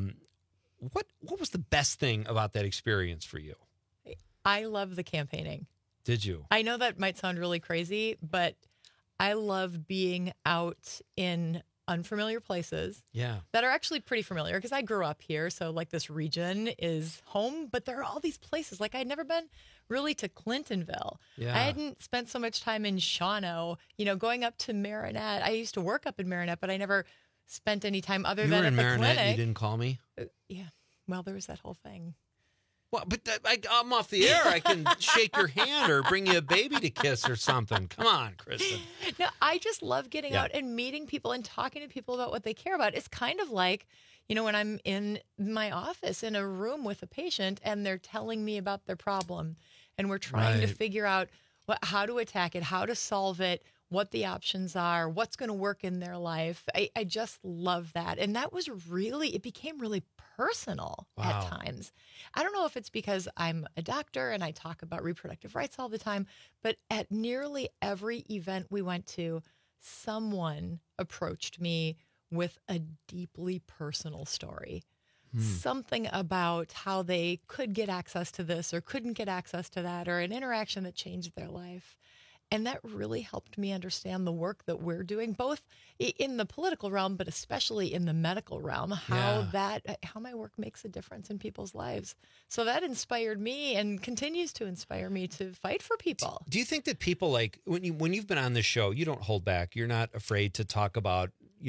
What was the best thing about that experience for you? I love the campaigning. Did you? I know that might sound really crazy, but I love being out in unfamiliar places. Yeah. That are actually pretty familiar because I grew up here. So like this region is home, but there are all these places. Like I'd never been really to Clintonville. Yeah. I hadn't spent so much time in Shawano, going up to Marinette. I used to work up in Marinette, but I never spent any time other than at the clinic. You were in Marinette, you didn't call me? Yeah. Well, there was that whole thing. Well, but I'm off the air. I can shake your hand or bring you a baby to kiss or something. Come on, Kristen. No, I just love getting out and meeting people and talking to people about what they care about. It's kind of like, when I'm in my office in a room with a patient and they're telling me about their problem and we're trying to figure out how to attack it, how to solve it, what the options are, what's going to work in their life. I just love that. And that was it became really personal at times. I don't know if it's because I'm a doctor and I talk about reproductive rights all the time, but at nearly every event we went to, someone approached me with a deeply personal story. Something about how they could get access to this or couldn't get access to that, or an interaction that changed their life. And that really helped me understand the work that we're doing, both in the political realm, but especially in the medical realm, how my work makes a difference in people's lives. So that inspired me and continues to inspire me to fight for people. Do you think that people when you've been on this show, you don't hold back? You're not afraid to talk about,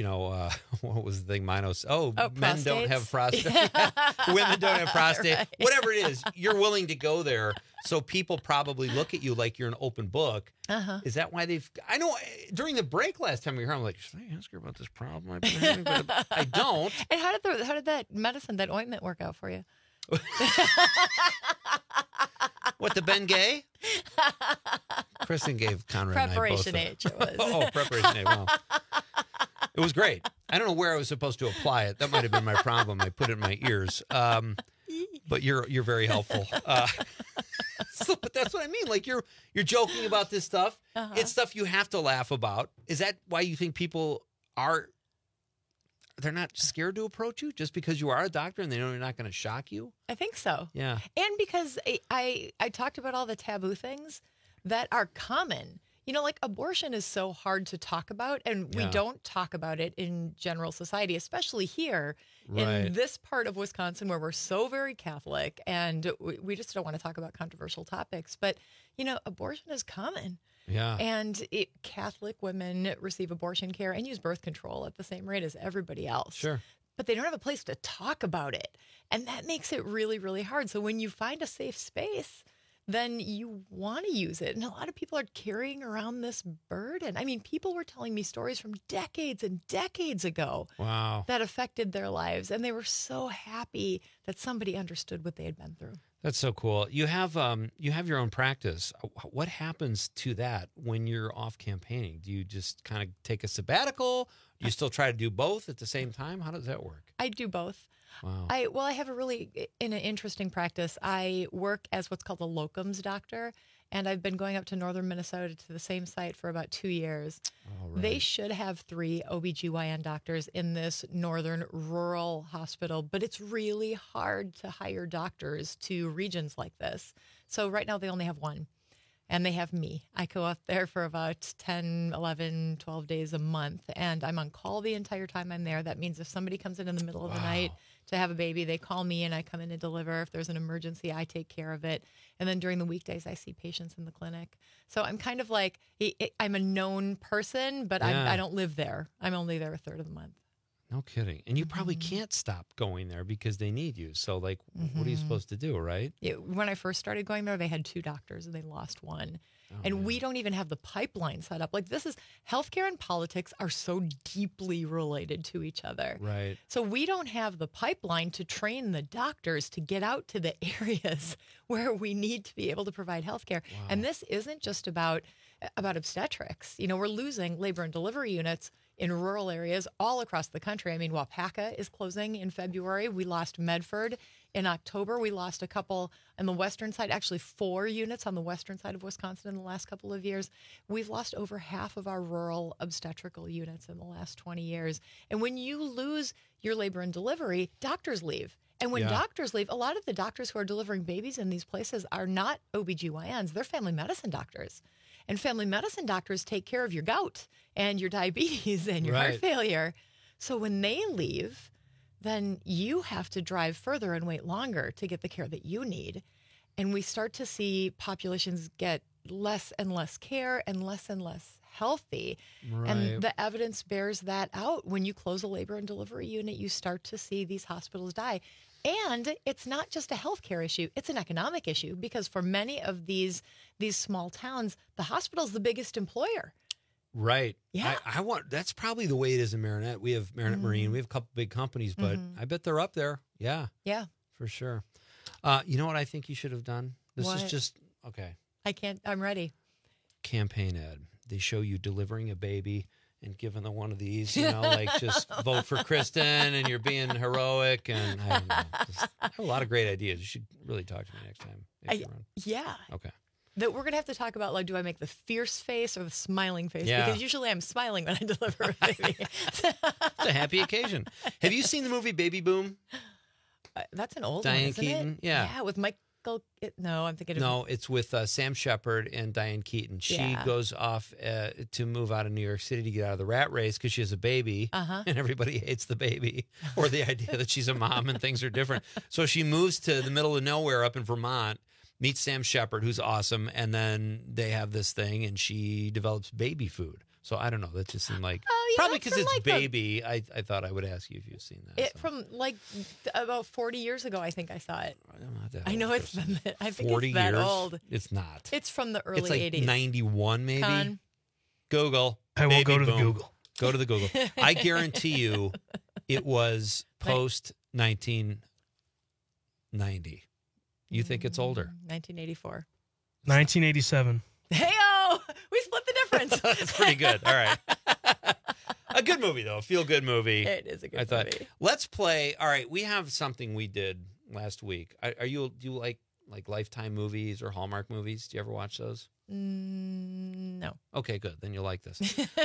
what was the thing Minos? Men don't have prostate. Women don't have prostate. Right. Whatever it is, you're willing to go there. So people probably look at you like you're an open book. Is that why I know during the break last time we were here, I'm like, should I ask her about this problem I've been having? But I don't. And how did that medicine, that ointment work out for you? What, the Ben Gay? Kristen gave Conrad Preparation and I both. H it was. Preparation H. Wow. It was great. I don't know where I was supposed to apply it. That might have been my problem. I put it in my ears. But you're very helpful. But that's what I mean. Like you're joking about this stuff. It's stuff you have to laugh about. Is that why you think people they're not scared to approach you just because you are a doctor and they know you're not going to shock you? I think so. Yeah. And because I talked about all the taboo things that are common. like abortion is so hard to talk about, and we don't talk about it in general society, especially here in this part of Wisconsin where we're so very Catholic, and we just don't want to talk about controversial topics. But, abortion is common. Yeah. And Catholic women receive abortion care and use birth control at the same rate as everybody else. Sure. But they don't have a place to talk about it. And that makes it really, really hard. So when you find a safe space, then you want to use it. And a lot of people are carrying around this burden. I mean, people were telling me stories from decades and decades ago that affected their lives. And they were so happy that somebody understood what they had been through. That's so cool. You have your own practice. What happens to that when you're off campaigning? Do you just kind of take a sabbatical? Do you still try to do both at the same time? How does that work? I do both. Wow. I have an interesting practice. I work as what's called a locums doctor, and I've been going up to northern Minnesota to the same site for about 2 years. They should have 3 OBGYN doctors in this northern rural hospital, but it's really hard to hire doctors to regions like this. So right now they only have 1. And they have me. I go up there for about 10, 11, 12 days a month, and I'm on call the entire time I'm there. That means if somebody comes in the middle of the night to have a baby, they call me and I come in and deliver. If there's an emergency, I take care of it. And then during the weekdays, I see patients in the clinic. So I'm kind of like, I'm a known person, but I don't live there. I'm only there a third of the month. No kidding. And you probably can't stop going there because they need you. So, what are you supposed to do, right? When I first started going there, they had 2 doctors and they lost 1. And we don't even have the pipeline set up. Healthcare and politics are so deeply related to each other. Right. So we don't have the pipeline to train the doctors to get out to the areas where we need to be able to provide healthcare. Wow. And this isn't just about obstetrics. We're losing labor and delivery units in rural areas all across the country. I mean, Wapaka is closing in February. We lost Medford in October. We lost a couple on the western side, actually 4 units on the western side of Wisconsin in the last couple of years. We've lost over half of our rural obstetrical units in the last 20 years. And when you lose your labor and delivery, doctors leave. And when doctors leave, a lot of the doctors who are delivering babies in these places are not OBGYNs. They're family medicine doctors. And family medicine doctors take care of your gout and your diabetes and your heart failure. So when they leave, then you have to drive further and wait longer to get the care that you need. And we start to see populations get less and less care and less healthy. Right. And the evidence bears that out. When you close a labor and delivery unit, you start to see these hospitals die. And it's not just a healthcare issue, it's an economic issue, because for many of these small towns, the hospital's the biggest employer. Right. Yeah. That's probably the way it is in Marinette. We have Marinette Marine. We have a couple big companies, but I bet they're up there. Yeah. Yeah. For sure. You know what I think you should have done? This is just, okay. I'm ready. Campaign ad. They show you delivering a baby and giving the one of these, just vote for Kristen and you're being heroic. And I don't know. I have a lot of great ideas. You should really talk to me next time. Yeah. Okay. That we're going to have to talk about, do I make the fierce face or the smiling face? Yeah. Because usually I'm smiling when I deliver a baby. It's a happy occasion. Have you seen the movie Baby Boom? That's an old Diane one, isn't Keaton? it? Yeah. Yeah, with Michael. No, I'm thinking of. No, it's with Sam Shepard and Diane Keaton. She goes off to move out of New York City to get out of the rat race because she has a baby, and everybody hates the baby or the idea that she's a mom and things are different. So she moves to the middle of nowhere up in Vermont, meets Sam Shepard, who's awesome, and then they have this thing, and she develops baby food. So I don't know. That just seemed like probably because it's baby. I thought I would ask you if you've seen that. From about 40 years ago, I think I saw it. I know it's been. I think 40 it's that years? old. It's not. It's from the early It's like 80s. 91 maybe. Con. Google. I will Baby go to the boom. Google. Go to the Google. I guarantee you, it was post 1990. You think it's older? 1984. 1987. Hey-o! We split the difference. That's pretty good. All right. A good movie, though. A feel-good movie. It is a good movie. Let's play. All right. We have something we did last week. Do you like Lifetime movies or Hallmark movies? Do you ever watch those? No. Okay, good. Then you'll like this.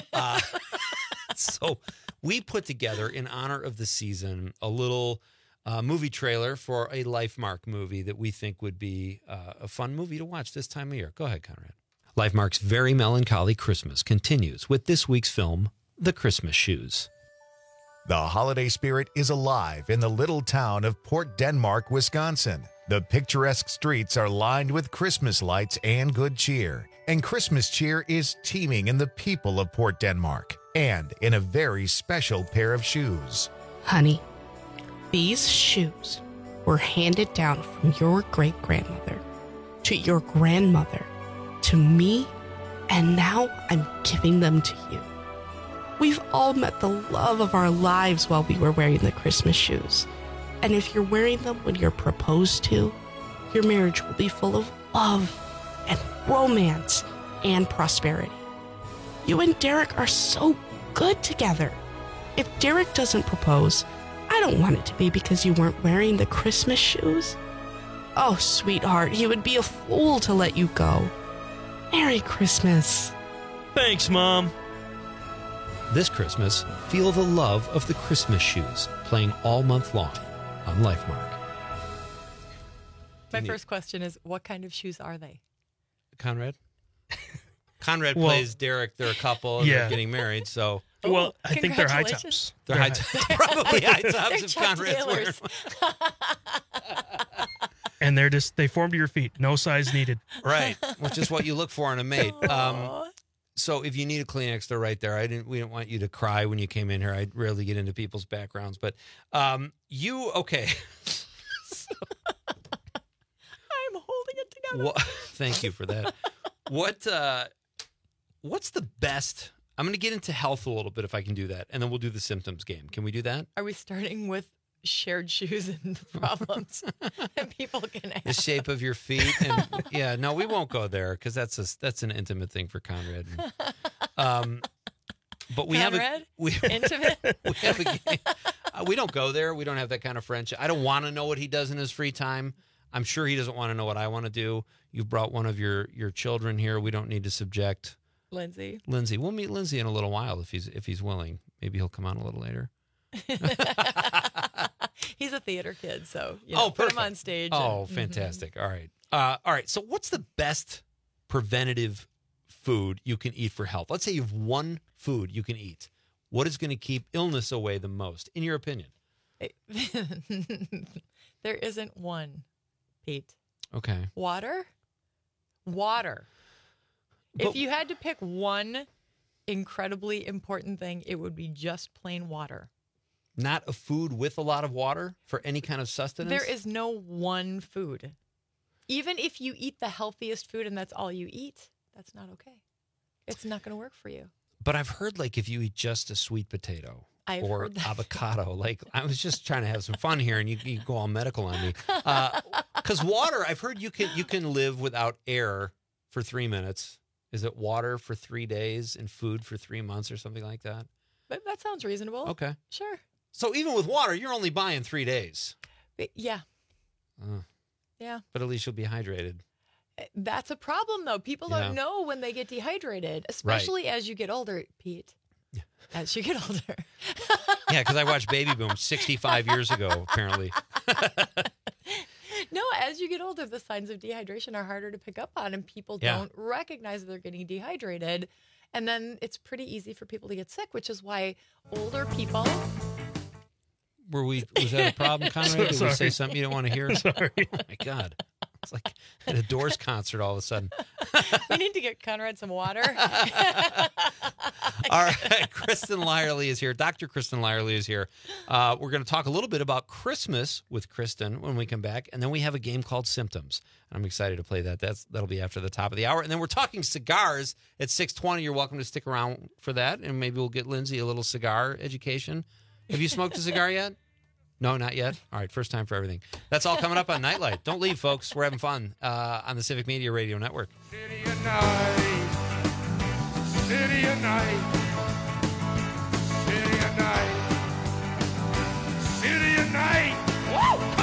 So we put together, in honor of the season, a little movie trailer for a Lifemark movie that we think would be a fun movie to watch this time of year. Go ahead, Conrad. LifeMark's very melancholy Christmas continues with this week's film, The Christmas Shoes. The holiday spirit is alive in the little town of Port Denmark, Wisconsin. The picturesque streets are lined with Christmas lights and good cheer. And Christmas cheer is teeming in the people of Port Denmark and in a very special pair of shoes. Honey, these shoes were handed down from your great-grandmother to your grandmother to me, and now I'm giving them to you. We've all met the love of our lives while we were wearing the Christmas shoes. And if you're wearing them when you're proposed to, your marriage will be full of love and romance and prosperity. You and Derek are so good together. If Derek doesn't propose, I don't want it to be because you weren't wearing the Christmas shoes. Oh, sweetheart, he would be a fool to let you go. Merry Christmas. Thanks, Mom. This Christmas, feel the love of the Christmas shoes, playing all month long on LifeMark. My first question is, what kind of shoes are they? Conrad? Conrad plays Derek. They're a couple. And they're getting married, so... Well, I think they're high tops. They're high tops. Probably high tops if Conrad's wearing them. And they form to your feet. No size needed. Right, which is what you look for in a mate. So if you need a Kleenex, they're right there. We didn't want you to cry when you came in here. I rarely get into people's backgrounds, but okay. I'm holding it together. Thank you for that. What's the best? I'm going to get into health a little bit if I can do that, and then we'll do the symptoms game. Can we do that? Are we starting with shared shoes and problems that people can have? The shape of your feet, and no, we won't go there because that's an intimate thing for Conrad. But we Conrad? Intimate. We have a game. We don't go there. We don't have that kind of friendship. I don't want to know what he does in his free time. I'm sure he doesn't want to know what I want to do. You brought one of your children here. We don't need to subject Lindsay. We'll meet Lindsay in a little while if he's willing. Maybe he'll come on a little later. He's a theater kid, so put him on stage. Oh, fantastic! All right, all right. So, what's the best preventative food you can eat for health? Let's say you have one food you can eat. What is going to keep illness away the most, in your opinion? There isn't one, Pete. Okay. Water. If you had to pick one incredibly important thing, it would be just plain water. Not a food with a lot of water for any kind of sustenance? There is no one food. Even if you eat the healthiest food and that's all you eat, that's not okay. It's not going to work for you. But I've heard if you eat just a sweet potato or avocado, I was just trying to have some fun here and you go all medical on me. Because water, I've heard you can live without air for 3 minutes. Is it water for 3 days and food for 3 months or something like that? But that sounds reasonable. Okay. Sure. So even with water, you're only buying 3 days. Yeah. Yeah. But at least you'll be hydrated. That's a problem, though. People don't know when they get dehydrated, especially as you get older, Pete. Yeah. As you get older. Yeah, because I watched Baby Boom 65 years ago, apparently. No, as you get older, the signs of dehydration are harder to pick up on, and people don't recognize that they're getting dehydrated. And then it's pretty easy for people to get sick, which is why older people... Was that a problem, Conrad? Did we say something you don't want to hear? Sorry. Oh, my God. It's like at a Doors concert all of a sudden. We need to get Conrad some water. All right. Kristen Lyerly is here. Dr. Kristen Lyerly is here. We're going to talk a little bit about Christmas with Kristen when we come back. And then we have a game called Symptoms. I'm excited to play that. That'll be after the top of the hour. And then we're talking cigars at 6:20. You're welcome to stick around for that. And maybe we'll get Lindsay a little cigar education. Have you smoked a cigar yet? No, not yet. All right, first time for everything. That's all coming up on Nightlight. Don't leave, folks. We're having fun on the Civic Media Radio Network. City of night, city of night, city of night, city of night. Woo! Oh!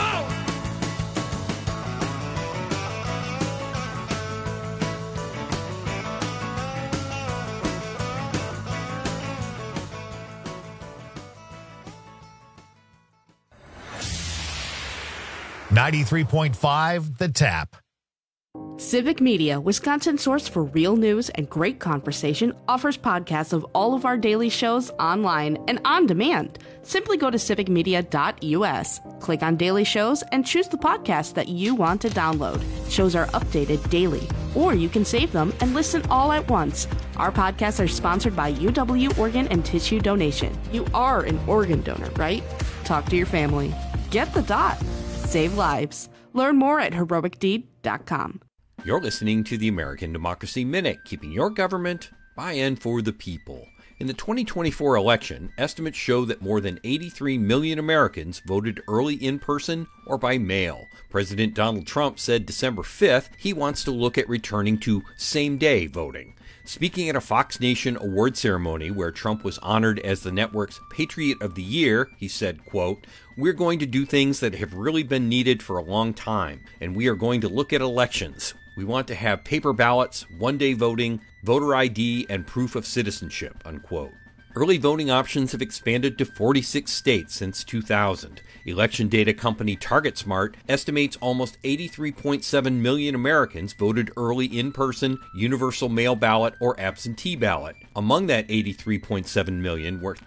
93.5 The Tap. Civic Media, Wisconsin's source for real news and great conversation, offers podcasts of all of our daily shows online and on demand. Simply go to civicmedia.us, click on daily shows, and choose the podcast that you want to download. Shows are updated daily, or you can save them and listen all at once. Our podcasts are sponsored by UW Organ and Tissue Donation. You are an organ donor, right? Talk to your family. Get the dot. Save lives. Learn more at heroicdeed.com. You're listening to the American Democracy Minute, keeping your government by and for the people. In the 2024 election, estimates show that more than 83 million Americans voted early in person or by mail. President Donald Trump said December 5th he wants to look at returning to same-day voting. Speaking at a Fox Nation award ceremony where Trump was honored as the network's Patriot of the Year, he said, quote, "We're going to do things that have really been needed for a long time, and we are going to look at elections. We want to have paper ballots, one-day voting, voter ID, and proof of citizenship," unquote. Early voting options have expanded to 46 states since 2000. Election data company TargetSmart estimates almost 83.7 million Americans voted early in-person, universal mail ballot, or absentee ballot. Among that 83.7 million were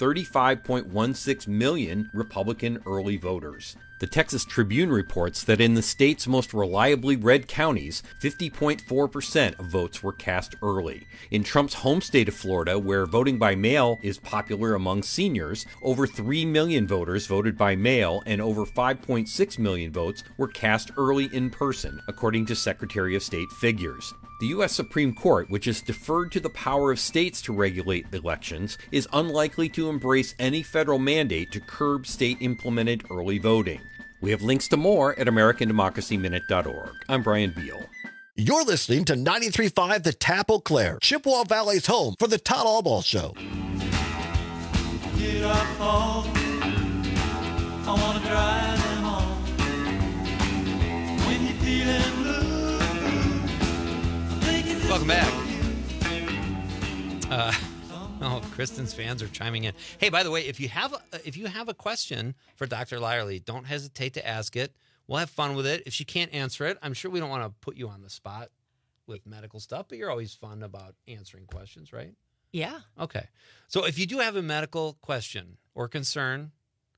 35.16 million Republican early voters. The Texas Tribune reports that in the state's most reliably red counties, 50.4% of votes were cast early. In Trump's home state of Florida, where voting by mail is popular among seniors, over 3 million voters voted by mail and over 5.6 million votes were cast early in person, according to Secretary of State figures. The U.S. Supreme Court, which has deferred to the power of states to regulate elections, is unlikely to embrace any federal mandate to curb state-implemented early voting. We have links to more at AmericanDemocracyMinute.org. I'm Brian Beal. You're listening to 93.5 The Tap Eau Claire, Chippewa Valley's home for the Todd Albaugh Show. Get up home. I want to drive them home. When you're feeling blue. Welcome back. Kristen's fans are chiming in. Hey, by the way, if you have a question for Dr. Lyerly, don't hesitate to ask it. We'll have fun with it. If she can't answer it, I'm sure we don't want to put you on the spot with medical stuff, but you're always fun about answering questions, right? Yeah. Okay. So if you do have a medical question or concern,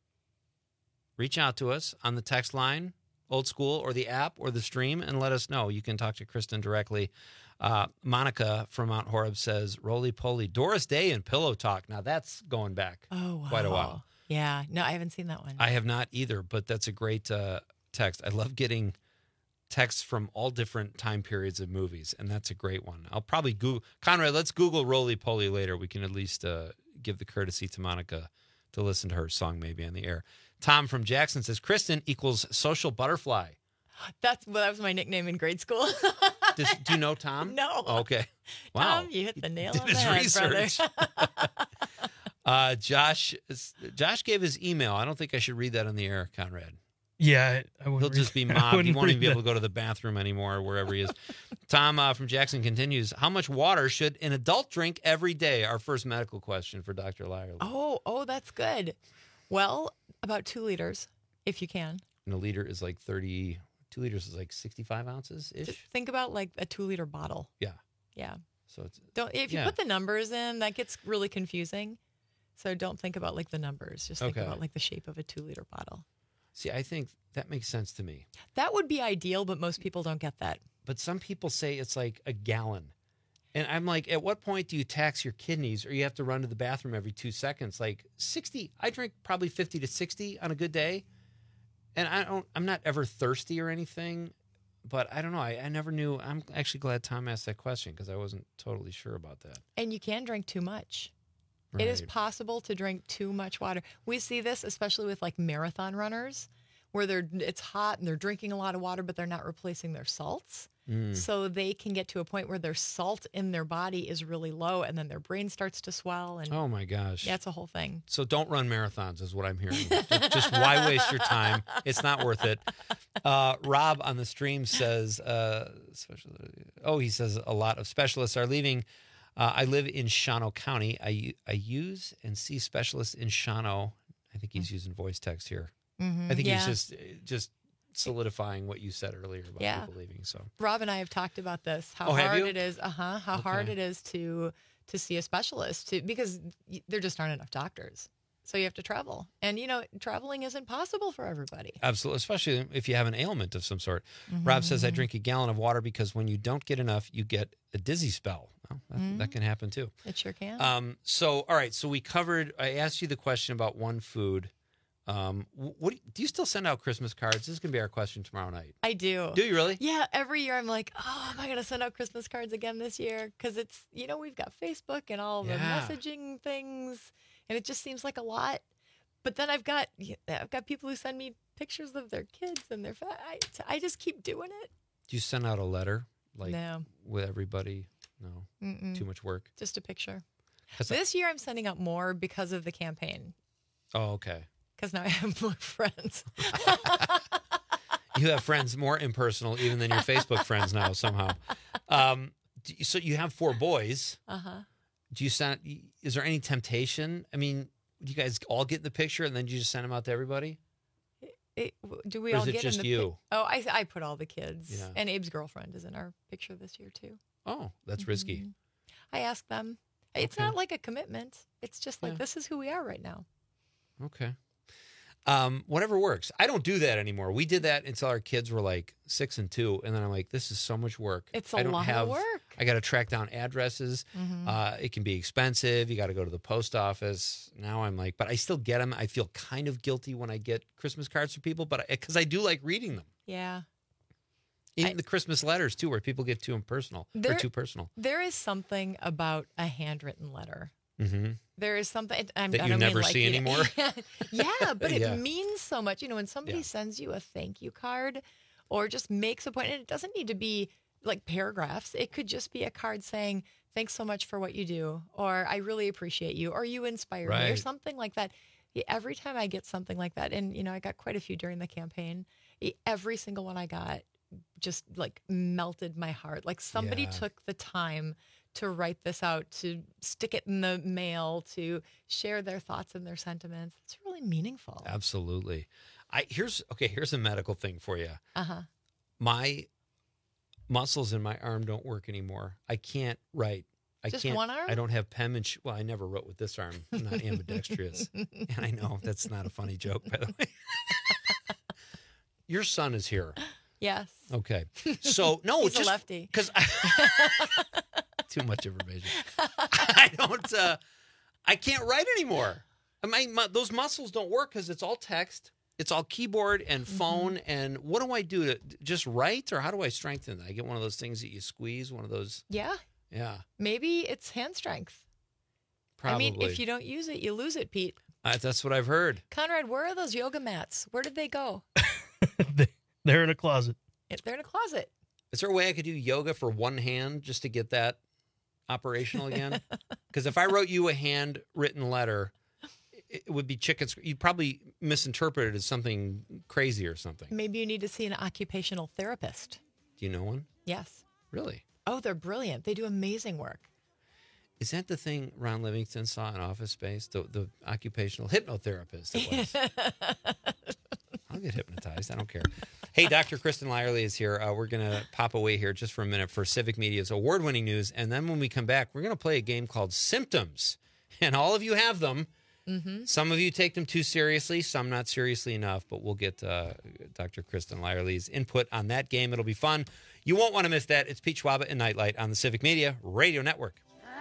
reach out to us on the text line, old school, or the app, or the stream, and let us know. You can talk to Kristen directly. Monica from Mount Horeb says, roly-poly, Doris Day and Pillow Talk. Now, that's going back quite a while. Yeah. No, I haven't seen that one. I have not either, but that's a great text. I love getting texts from all different time periods of movies, and that's a great one. I'll probably Google. Conrad, let's Google roly-poly later. We can at least give the courtesy to Monica to listen to her song maybe on the air. Tom from Jackson says, Kristen equals social butterfly. That was my nickname in grade school. Do you know Tom? No. Oh, okay. Wow. Tom, you hit the nail Did on the his head, research. brother. Josh gave his email. I don't think I should read that on the air, Conrad. Yeah, I wouldn't. He'll just be mobbed. He won't even be able to go to the bathroom anymore, wherever he is. Tom from Jackson continues. How much water should an adult drink every day? Our first medical question for Dr. Lyerly. Oh, that's good. Well, about 2 liters, if you can. And a liter is like 30. 2 liters is like 65 ounces ish. Just think about like a 2-liter bottle. Yeah. Yeah. So it's if you put the numbers in, that gets really confusing. So don't think about like the numbers. Just think about like the shape of a 2-liter bottle. See, I think that makes sense to me. That would be ideal, but most people don't get that. But some people say it's like a gallon. And I'm like, at what point do you tax your kidneys or you have to run to the bathroom every 2 seconds? Like 60, I drink probably 50 to 60 on a good day. And I'm not ever thirsty or anything, but I don't know. I never knew. I'm actually glad Tom asked that question because I wasn't totally sure about that. And you can drink too much. Right. It is possible to drink too much water. We see this especially with like marathon runners where it's hot and they're drinking a lot of water, but they're not replacing their salts. So they can get to a point where their salt in their body is really low and then their brain starts to swell. And oh, my gosh. Yeah, it's a whole thing. So don't run marathons is what I'm hearing. just why waste your time? It's not worth it. Rob on the stream says, he says a lot of specialists are leaving. I live in Shawano County. I use and see specialists in Shawano. I think he's using voice text here. Mm-hmm. I think he's just solidifying what you said earlier about people leaving. So Rob and I have talked about this. How have hard you? it is. How hard it is to see a specialist because there just aren't enough doctors. So you have to travel. And, traveling isn't possible for everybody. Absolutely, especially if you have an ailment of some sort. Rob says, I drink a gallon of water because when you don't get enough, you get a dizzy spell. Well, that can happen too. It sure can. So, all right. So I asked you the question about one food. What do you still send out Christmas cards? This is going to be our question tomorrow night. I do. Do you really? Yeah. Every year I'm like, am I going to send out Christmas cards again this year? Because it's, we've got Facebook and all the messaging things. And it just seems like a lot. But then I've got people who send me pictures of their kids and their I just keep doing it. Do you send out a letter no. with everybody? No. Mm-mm. Too much work. Just a picture. This year I'm sending out more because of the campaign. Oh, okay. Because now I have more friends. You have friends more impersonal even than your Facebook friends now somehow. So you have 4 boys. Uh-huh. Do you send? Is there any temptation? I mean, do you guys all get in the picture and then you just send them out to everybody? Do we or all is it get just in the you? I put all the kids. Yeah. And Abe's girlfriend is in our picture this year too. Oh, that's risky. I ask them. It's not like a commitment. It's just like this is who we are right now. Okay. Whatever works. I don't do that anymore. We did that until our kids were like 6 and 2, and then I'm like, this is so much work. It's a lot of work. I got to track down addresses. It can be expensive. You got to go to the post office. Now I'm like, but I still get them. I feel kind of guilty when I get Christmas cards from people, but because I do like reading them. Yeah. Even the Christmas letters too, where people get too impersonal or too personal. There is something about a handwritten letter. Mm-hmm. There is something that you never see anymore. Yeah, but it means so much. When somebody sends you a thank you card or just makes a point, and it doesn't need to be like paragraphs. It could just be a card saying, thanks so much for what you do, or I really appreciate you, or you inspire me, or something like that. Every time I get something like that, and I got quite a few during the campaign, every single one I got just like melted my heart. Like somebody took the time to write this out, to stick it in the mail, to share their thoughts and their sentiments. It's really meaningful. Absolutely. Here's a medical thing for you. Uh-huh. My muscles in my arm don't work anymore. I can't write. Just one arm? I don't have penmanship. Well, I never wrote with this arm. I'm not ambidextrous. And I know that's not a funny joke, by the way. Your son is here. Yes. Okay. So, no, he's a lefty. Because too much information. I can't write anymore. Those muscles don't work because it's all text. It's all keyboard and phone. And what do I do to just write, or how do I strengthen that? I get one of those things that you squeeze, one of those. Yeah. Yeah. Maybe it's hand strength. Probably. I mean, if you don't use it, you lose it, Pete. That's what I've heard. Conrad, where are those yoga mats? Where did they go? They're in a closet. They're in a closet. Is there a way I could do yoga for one hand just to get that operational again? Because if I wrote you a handwritten letter, it would be chickens. You'd probably misinterpret it as something crazy or something. Maybe you need to see an occupational therapist. Do you know one? Yes. Really? Oh, they're brilliant. They do amazing work. Is that the thing Ron Livingston saw in Office Space? The occupational hypnotherapist it was. I'll get hypnotized. I don't care. Hey, Dr. Kristen Lyerly is here. We're going to pop away here just for a minute for Civic Media's award-winning news. And then when we come back, we're going to play a game called Symptoms. And all of you have them. Mm-hmm. Some of you take them too seriously, some not seriously enough. But we'll get Dr. Kristen Lyerly's input on that game. It'll be fun. You won't want to miss that. It's Pete Schwaba and Nightlight on the Civic Media Radio Network.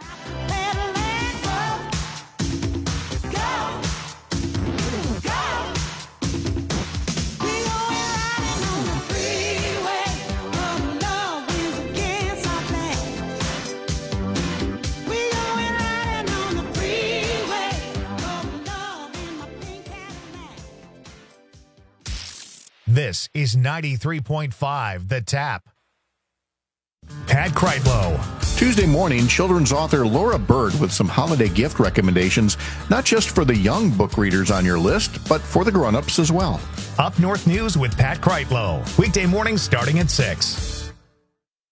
This is 93.5 The Tap. Pat Kreitlow. Tuesday morning, children's author Laura Bird with some holiday gift recommendations, not just for the young book readers on your list, but for the grown-ups as well. Up North News with Pat Kreitlow. Weekday mornings starting at 6.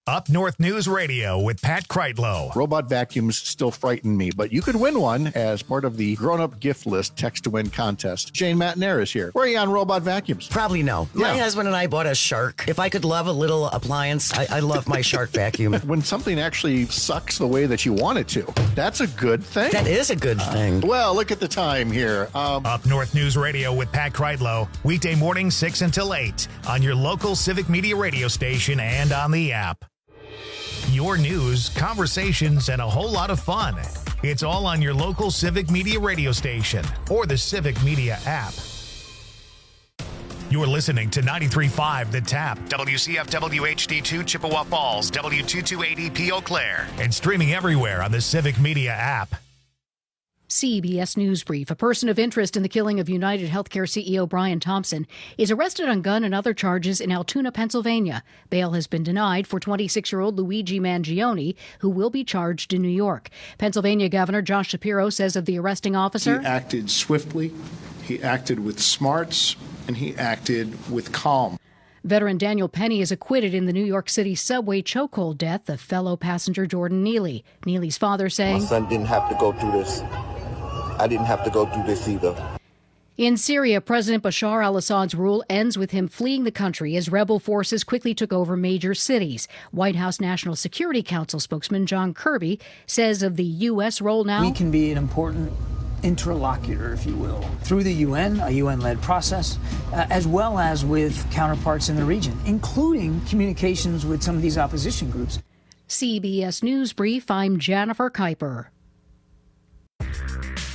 Up North News Radio with Pat Kreitlow. Robot vacuums still frighten me, but you could win one as part of the grown-up gift list text-to-win contest. Jane Matnair is here. Where are you on robot vacuums? Probably no. My husband and I bought a Shark. If I could love a little appliance, I love my Shark vacuum. When something actually sucks the way that you want it to, that's a good thing. That is a good thing. Well, look at the time here. Up North News Radio with Pat Kreitlow. Weekday morning 6 until 8 on your local Civic Media radio station and on the app. Your news, conversations, and a whole lot of fun. It's all on your local Civic Media radio station or the Civic Media app. You're listening to 93.5 The Tap, WCFW HD2 Chippewa Falls, W228EP Eau Claire, and streaming everywhere on the Civic Media app. CBS News Brief. A person of interest in the killing of United Healthcare CEO Brian Thompson is arrested on gun and other charges in Altoona, Pennsylvania. Bail has been denied for 26-year-old Luigi Mangione, who will be charged in New York. Pennsylvania Governor Josh Shapiro says of the arresting officer, he acted swiftly, he acted with smarts, and he acted with calm. Veteran Daniel Penny is acquitted in the New York City subway chokehold death of fellow passenger Jordan Neely. Neely's father saying, "My son didn't have to go through this. I didn't have to go through this either." In Syria, President Bashar al-Assad's rule ends with him fleeing the country as rebel forces quickly took over major cities. White House National Security Council spokesman John Kirby says of the U.S. role now, we can be an important interlocutor, if you will, through the UN, a UN-led process, as well as with counterparts in the region, including communications with some of these opposition groups. CBS News Brief, I'm Jennifer Kuiper.